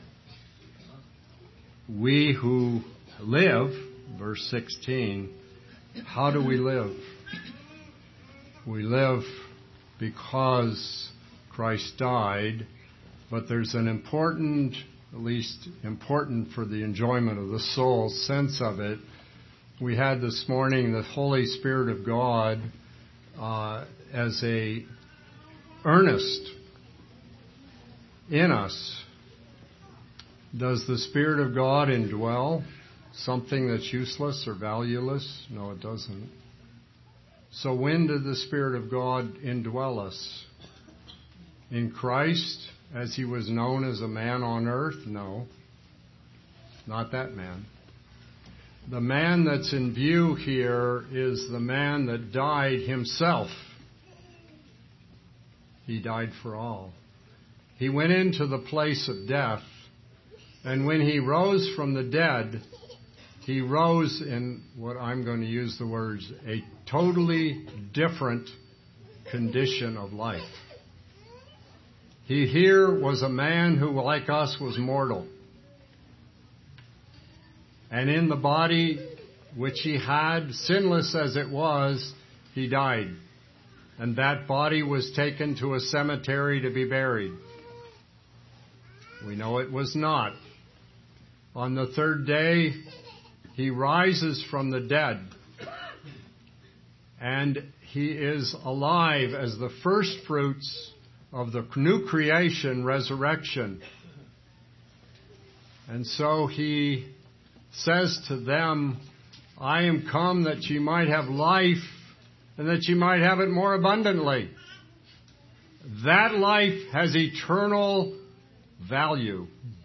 we who live, verse 16, how do we live? We live because Christ died, but there's an important, at least important for the enjoyment of the soul, sense of it. We had this morning the Holy Spirit of God as a earnest in us. Does the Spirit of God indwell something that's useless or valueless? No, it doesn't. So when did the Spirit of God indwell us? In Christ, as He was known as a man on earth? No, not that man. The man that's in view here is the man that died himself. He died for all. He went into the place of death, and when He rose from the dead, He rose in what I'm going to use the words, a totally different condition of life. He here was a man who, like us, was mortal. And in the body which He had, sinless as it was, He died. And that body was taken to a cemetery to be buried. We know it was not. On the third day, He rises from the dead. And He is alive as the first fruits of the new creation, resurrection. And so He says to them, I am come that ye might have life, and that ye might have it more abundantly. That life has eternal value.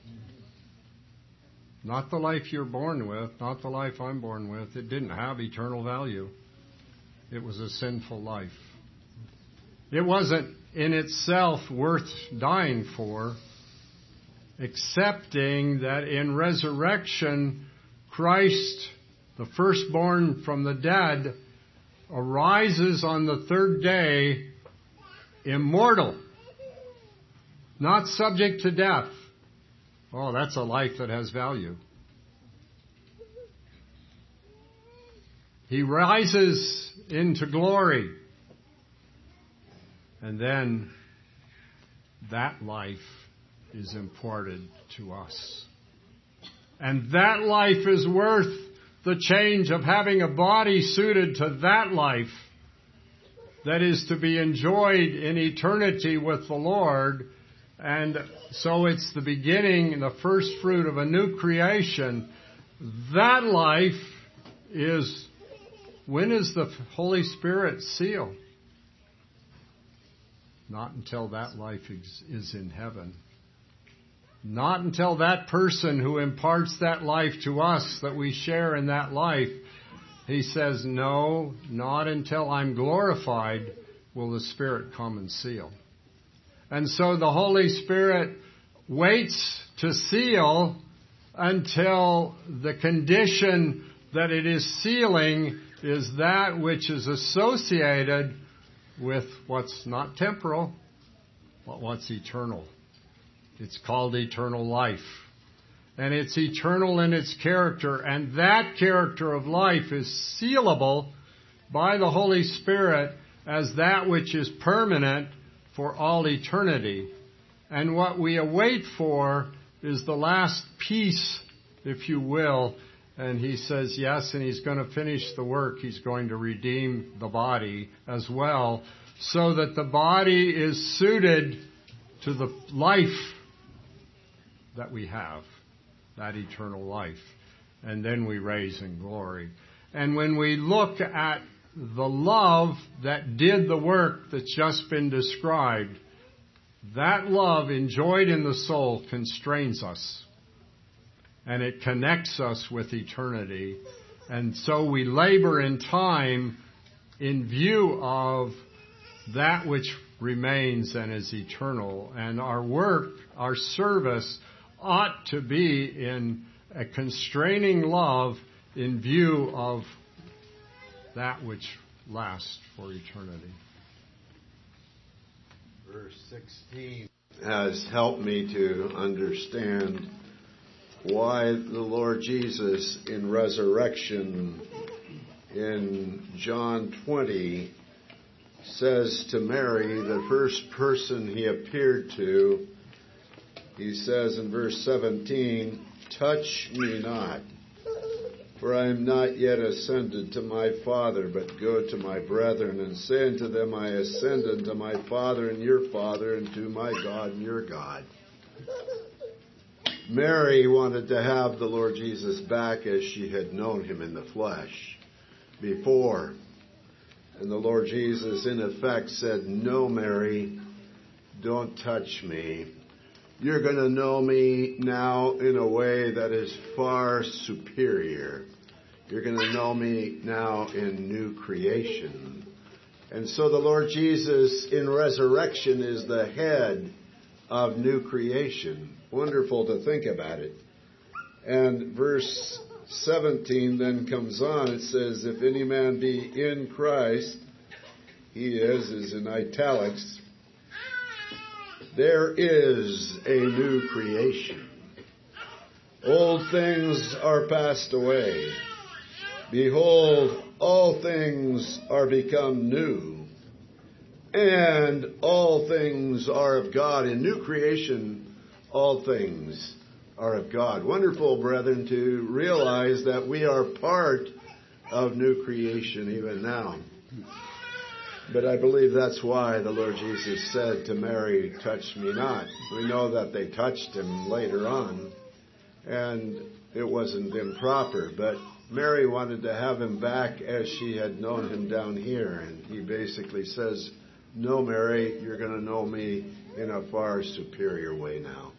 Not the life you're born with, not the life I'm born with. It didn't have eternal value. It was a sinful life. It wasn't in itself worth dying for, excepting that in resurrection, Christ, the firstborn from the dead, arises on the third day immortal, not subject to death. Oh, that's a life that has value. He rises into glory. And then that life is imparted to us. And that life is worth the change of having a body suited to that life that is to be enjoyed in eternity with the Lord. And so it's the beginning, the first fruit of a new creation. That life is, when is the Holy Spirit sealed? Not until that life is in heaven. Not until that person who imparts that life to us, that we share in that life, He says, no, not until I'm glorified will the Spirit come and seal. And so the Holy Spirit waits to seal until the condition that it is sealing is that which is associated with what's not temporal, but what's eternal. It's called eternal life. And it's eternal in its character. And that character of life is sealable by the Holy Spirit as that which is permanent for all eternity. And what we await for is the last piece, if you will, And he says yes, and he's going to finish the work. He's going to redeem the body as well, so that the body is suited to the life that we have, that eternal life. And then we raise in glory. And when we look at the love that did the work that's just been described, that love enjoyed in the soul constrains us. And it connects us with eternity. And so we labor in time in view of that which remains and is eternal. And our work, our service, ought to be in a constraining love in view of that which lasts for eternity. Verse 16 has helped me to understand why the Lord Jesus in resurrection in John 20 says to Mary, the first person he appeared to, he says in verse 17, "Touch me not, for I am not yet ascended to my Father, but go to my brethren and say unto them, I ascend unto my Father and your Father, and to my God and your God." Mary wanted to have the Lord Jesus back as she had known him in the flesh before. And the Lord Jesus, in effect, said, "No, Mary, don't touch me. You're going to know me now in a way that is far superior. You're going to know me now in new creation." And so the Lord Jesus in resurrection is the head of new creation. Wonderful to think about it. And verse 17 then comes on. It says, "If any man be in Christ," he is in italics, "there is a new creation. Old things are passed away. Behold, all things are become new. And all things are of God." In new creation, all things are of God. Wonderful, brethren, to realize that we are part of new creation even now. But I believe that's why the Lord Jesus said to Mary, "Touch me not." We know that they touched him later on, and it wasn't improper, but Mary wanted to have him back as she had known him down here, and he basically says, "No, Mary, you're going to know me in a far superior way now."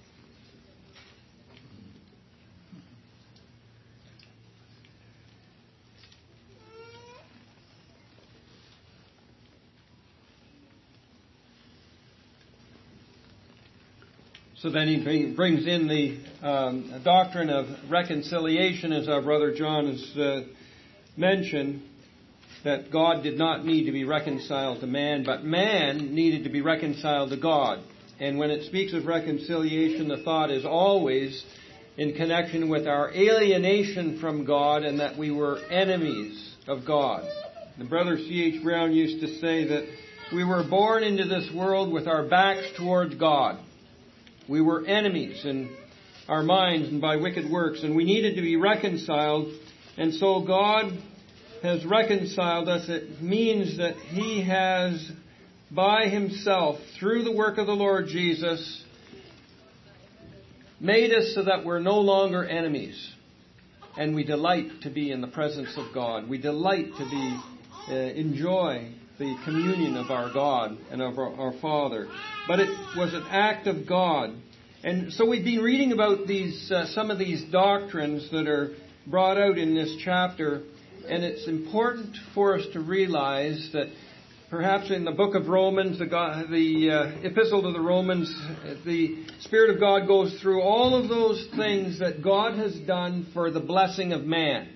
So then he brings in the doctrine of reconciliation, as our brother John has mentioned, that God did not need to be reconciled to man, but man needed to be reconciled to God. And when it speaks of reconciliation, the thought is always in connection with our alienation from God and that we were enemies of God. The brother C.H. Brown used to say that we were born into this world with our backs towards God. We were enemies in our minds and by wicked works, and we needed to be reconciled. And so God has reconciled us. It means that He has, by Himself, through the work of the Lord Jesus, made us so that we're no longer enemies. And we delight to be in the presence of God. We delight to enjoy the communion of our God and of our Father. But it was an act of God. And so we've been reading about these some of these doctrines that are brought out in this chapter. And it's important for us to realize that perhaps in the book of Romans, the epistle to the Romans, the Spirit of God goes through all of those things that God has done for the blessing of man.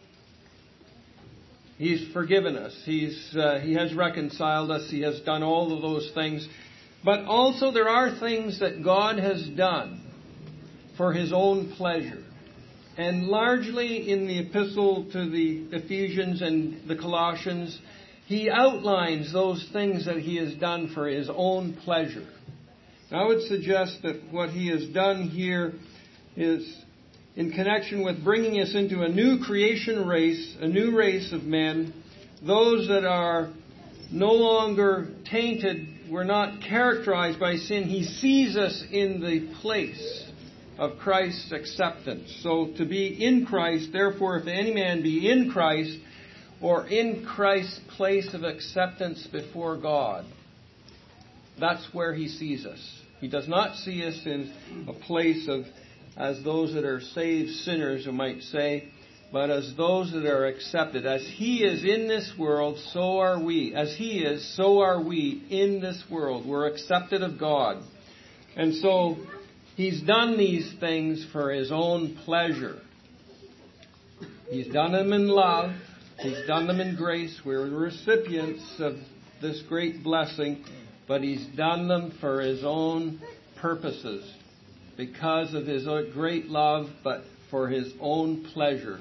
He's forgiven us. He has reconciled us. He has done all of those things. But also there are things that God has done for His own pleasure. And largely in the epistle to the Ephesians and the Colossians, he outlines those things that He has done for His own pleasure. Now, I would suggest that what He has done here is in connection with bringing us into a new creation race, a new race of men, those that are no longer tainted, we're not characterized by sin. He sees us in the place of Christ's acceptance. So to be in Christ, therefore, if any man be in Christ, or in Christ's place of acceptance before God, that's where He sees us. He does not see us in a place of, as those that are saved sinners, you might say, but as those that are accepted. As He is in this world, so are we. As He is, so are we in this world. We're accepted of God. And so He's done these things for His own pleasure. He's done them in love. He's done them in grace. We're the recipients of this great blessing, but He's done them for His own purposes, because of His great love, but for His own pleasure.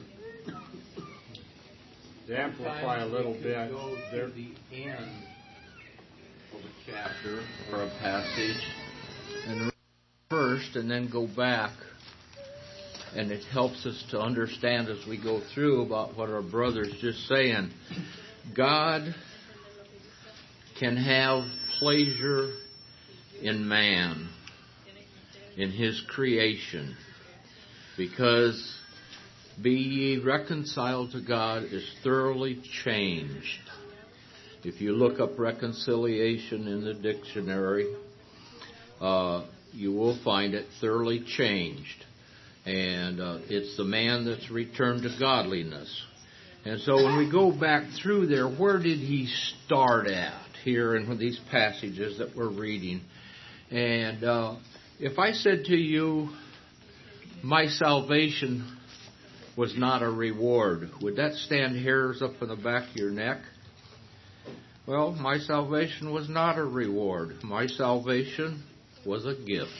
To amplify a little bit, go to the end of a chapter or a passage and read first and then go back, and it helps us to understand as we go through about what our brother's just saying. God can have pleasure in man, in His creation, because be ye reconciled to God is thoroughly changed. If you look up reconciliation in the dictionary, you will find it thoroughly changed. And it's the man that's returned to godliness. And so when we go back through there, where did he start at here in these passages that we're reading? And if I said to you, my salvation was not a reward, would that stand hairs up in the back of your neck? Well, my salvation was not a reward. My salvation was a gift.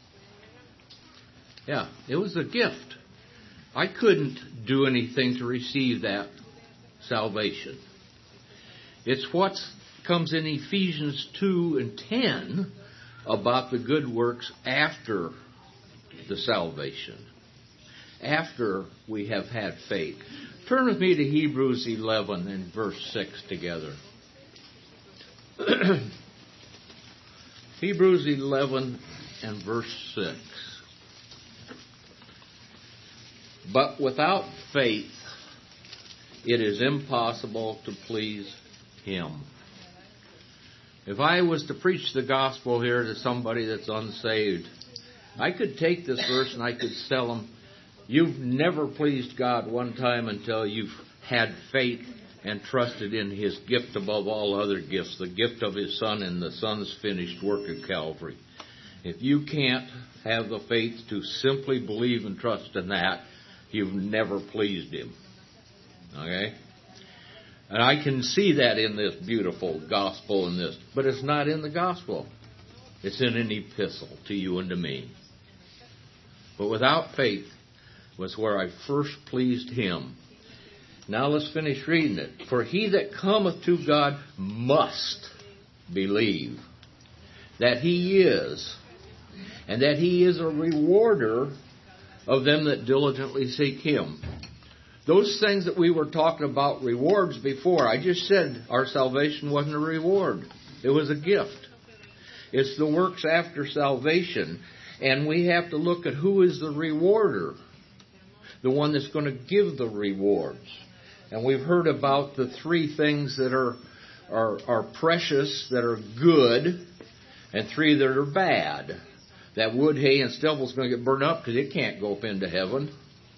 Yeah, it was a gift. I couldn't do anything to receive that salvation. It's what comes in Ephesians 2 and 10 about the good works after the salvation, after we have had faith. Turn with me to Hebrews 11 and verse 6 together. Hebrews 11 and verse 6. But without faith, it is impossible to please Him. If I was to preach the gospel here to somebody that's unsaved, I could take this verse and I could tell them, you've never pleased God one time until you've had faith and trusted in His gift above all other gifts, the gift of His Son and the Son's finished work at Calvary. If you can't have the faith to simply believe and trust in that, you've never pleased Him. Okay? And I can see that in this beautiful gospel in this. But it's not in the gospel. It's in an epistle to you and to me. But without faith was where I first pleased Him. Now let's finish reading it. For he that cometh to God must believe that He is, and that He is a rewarder of them that diligently seek Him. Those things that we were talking about, rewards before, I just said our salvation wasn't a reward. It was a gift. It's the works after salvation. And we have to look at who is the rewarder, the one that's going to give the rewards. And we've heard about the three things that are precious, that are good, and three that are bad. That wood, hay, and stubble is going to get burned up because it can't go up into heaven.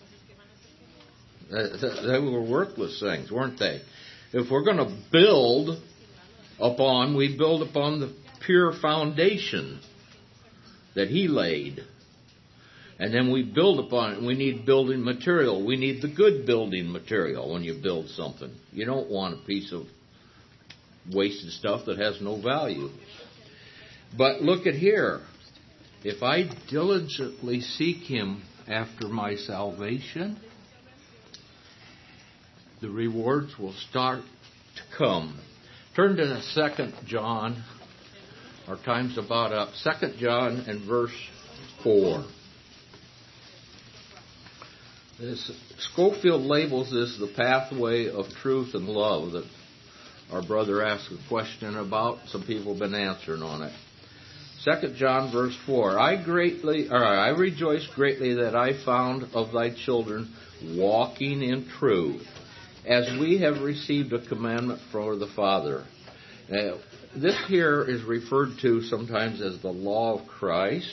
They were worthless things, weren't they? If we're going to build upon, we build upon the pure foundation that He laid. And then we build upon it, and we need building material. We need the good building material when you build something. You don't want a piece of wasted stuff that has no value. But look at here. If I diligently seek Him after my salvation, the rewards will start to come. Turn to 2 John. Our time's about up. 2 John and verse 4. Scofield labels this the pathway of truth and love that our brother asked a question about. Some people have been answering on it. 2 John verse 4, I rejoice greatly that I found of thy children walking in truth, as we have received a commandment from the Father. This here is referred to sometimes as the law of Christ.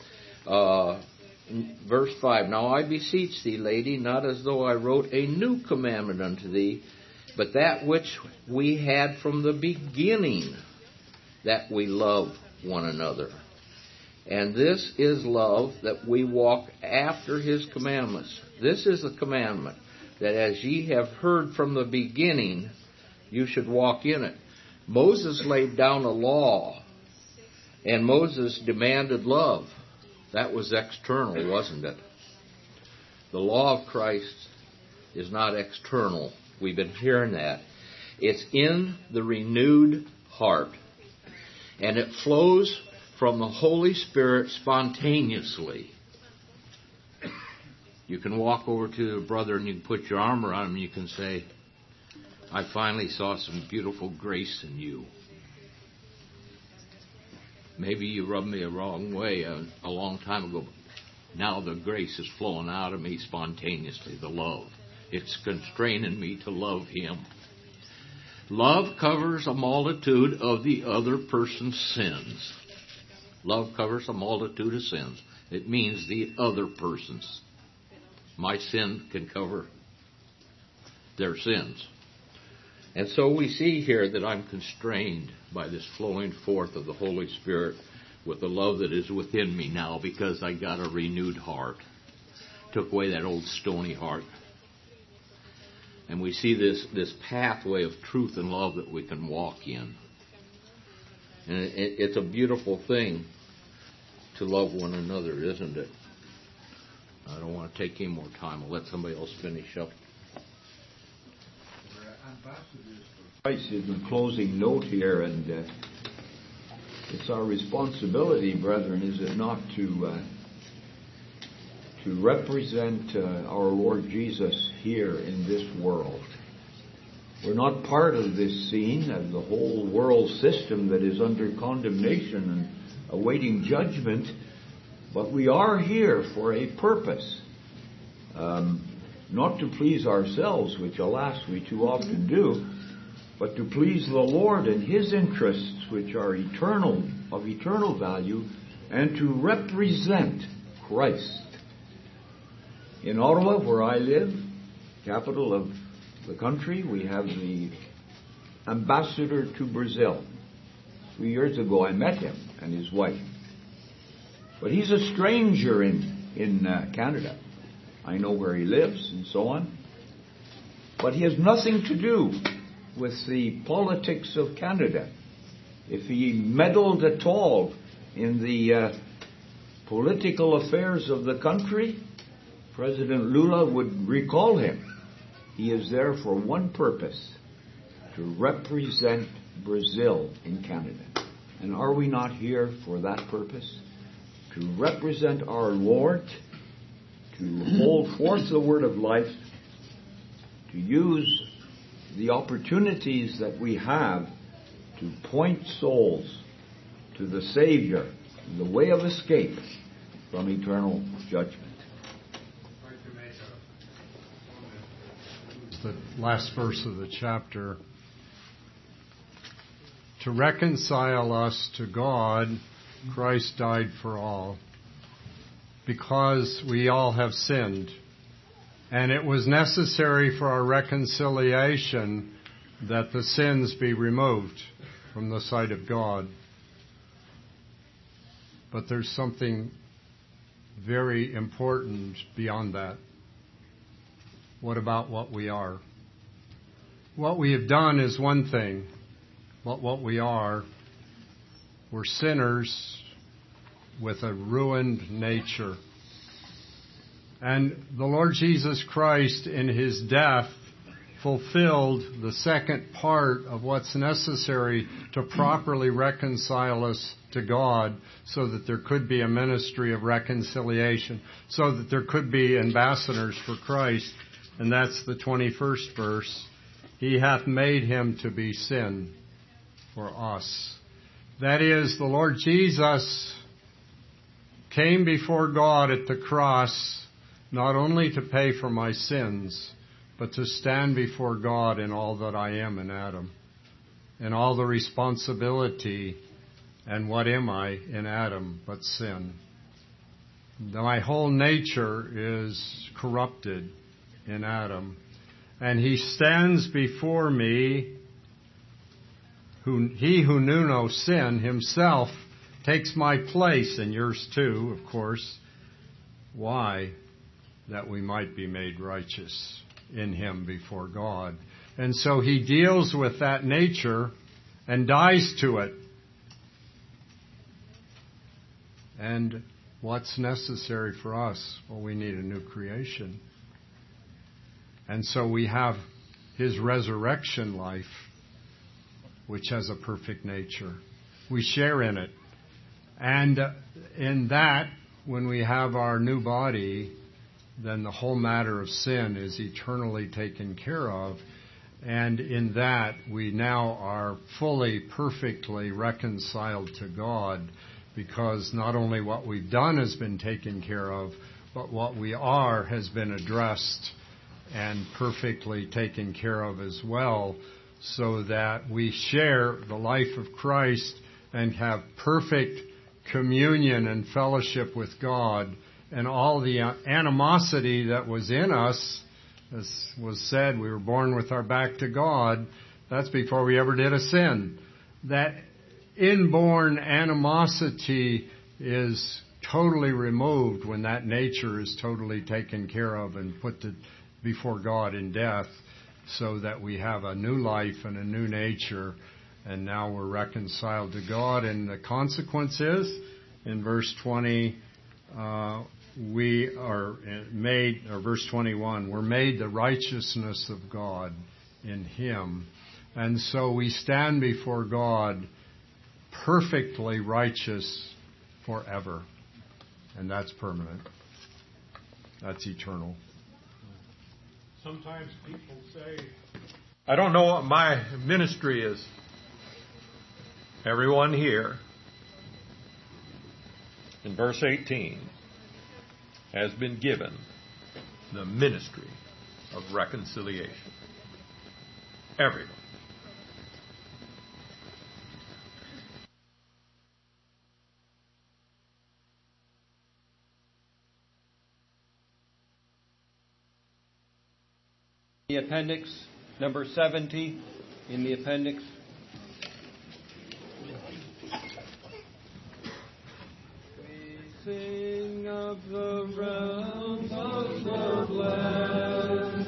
Verse 5, Now I beseech thee, lady, not as though I wrote a new commandment unto thee, but that which we had from the beginning, that we love one another. And this is love, that we walk after his commandments. This is the commandment, that as ye have heard from the beginning, you should walk in it. Moses laid down a law, and Moses demanded love. That was external, wasn't it? The law of Christ is not external. We've been hearing that. It's in the renewed heart. And it flows from the Holy Spirit spontaneously. You can walk over to a brother and you can put your arm around him and you can say, I finally saw some beautiful grace in you. Maybe you rubbed me the wrong way a long time ago, but now the grace is flowing out of me spontaneously, the love. It's constraining me to love him. Love covers a multitude of the other person's sins. Love covers a multitude of sins. It means the other person's. My sin can cover their sins. And so we see here that I'm constrained by this flowing forth of the Holy Spirit with the love that is within me now, because I got a renewed heart. Took away that old stony heart. And we see this pathway of truth and love that we can walk in. And it's a beautiful thing to love one another, isn't it? I don't want to take any more time. I'll let somebody else finish up. Christ is the closing note here, and it's our responsibility, brethren, is it not, to represent our Lord Jesus here in this world. We're not part of this scene of the whole world system that is under condemnation and awaiting judgment, but we are here for a purpose. Not to please ourselves, which alas we too often do, but to please the Lord and His interests, which are eternal, of eternal value, and to represent Christ. In Ottawa, where I live, capital of the country, we have the ambassador to Brazil. 3 years ago I met him and his wife. But he's a stranger in Canada. I know where he lives and so on. But he has nothing to do with the politics of Canada. If he meddled at all in the political affairs of the country, President Lula would recall him. He is there for one purpose, to represent Brazil in Canada. And are we not here for that purpose? To represent our Lord, to hold forth the word of life, to use the opportunities that we have to point souls to the Savior, the way of escape from eternal judgment. The last verse of the chapter. To reconcile us to God, Christ died for all, because we all have sinned. And it was necessary for our reconciliation that the sins be removed from the sight of God. But there's something very important beyond that. What about what we are? What we have done is one thing, but what we are, we're sinners with a ruined nature. And the Lord Jesus Christ, in His death fulfilled the second part of what's necessary to properly reconcile us to God, so that there could be a ministry of reconciliation, so that there could be ambassadors for Christ. And that's the 21st verse. He hath made him to be sin for us. That is, the Lord Jesus came before God at the cross not only to pay for my sins, but to stand before God in all that I am in Adam, and all the responsibility. And what am I in Adam but sin? My whole nature is corrupted in Adam. And he stands before me, he who knew no sin himself takes my place, and yours too, of course. Why? That we might be made righteous in him before God. And so he deals with that nature and dies to it. And what's necessary for us? Well, we need a new creation. And so we have his resurrection life, which has a perfect nature. We share in it. And in that, when we have our new body, then the whole matter of sin is eternally taken care of. And in that, we now are fully, perfectly reconciled to God, because not only what we've done has been taken care of, but what we are has been addressed and perfectly taken care of as well, so that we share the life of Christ and have perfect communion and fellowship with God. And all the animosity that was in us, as was said, we were born with our back to God. That's before we ever did a sin. That inborn animosity is totally removed when that nature is totally taken care of and put before God in death, so that we have a new life and a new nature, and now we're reconciled to God. And the consequence is, in verse 20, we are made, or verse 21, we're made the righteousness of God in him. And so we stand before God perfectly righteous forever. And that's permanent. That's eternal. Sometimes people say, I don't know what my ministry is. Everyone here, in verse 18, has been given the ministry of reconciliation. Everyone. The appendix, number 70, in the appendix. We sing of the realms of the blessed,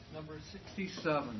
Number 67.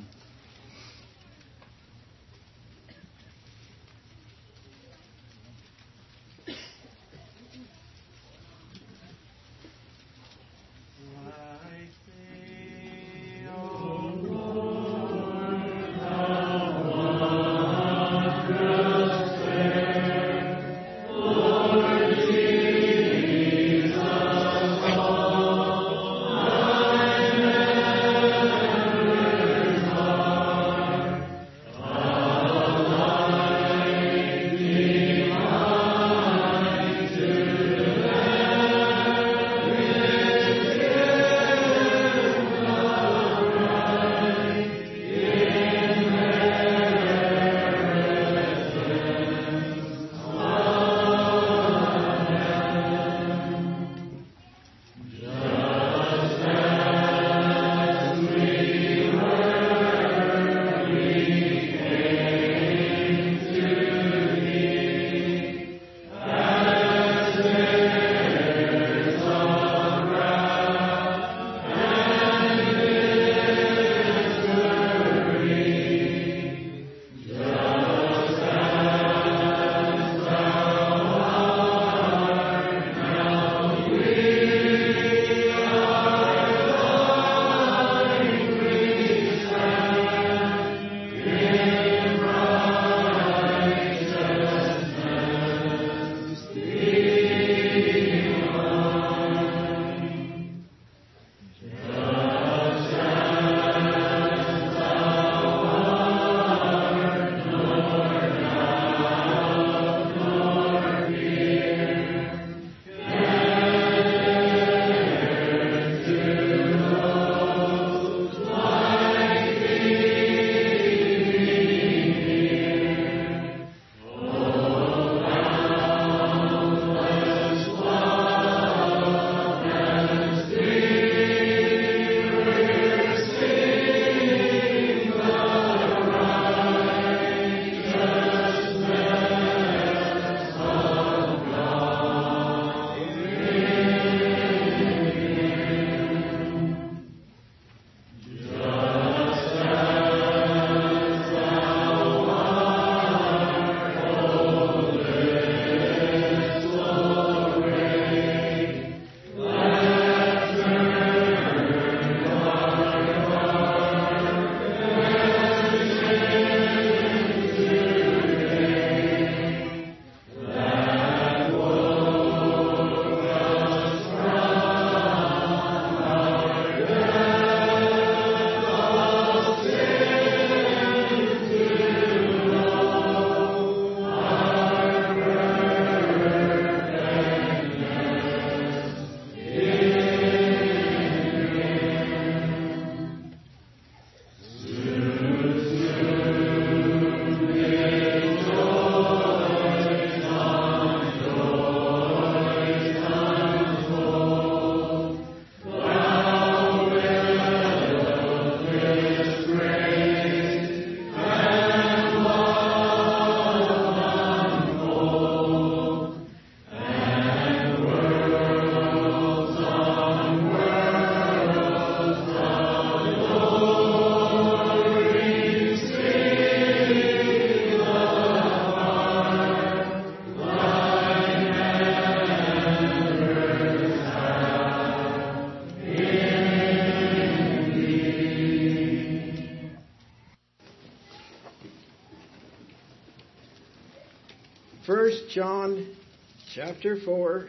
John chapter 4,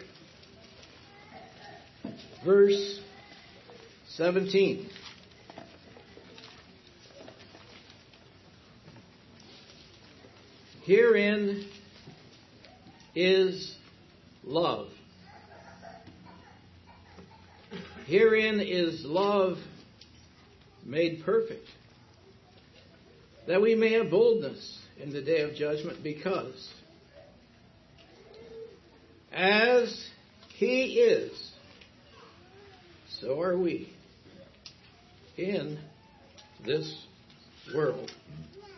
verse 17. Herein is love. Herein is love made perfect, that we may have boldness in the day of judgment, because as He is, so are we in this world.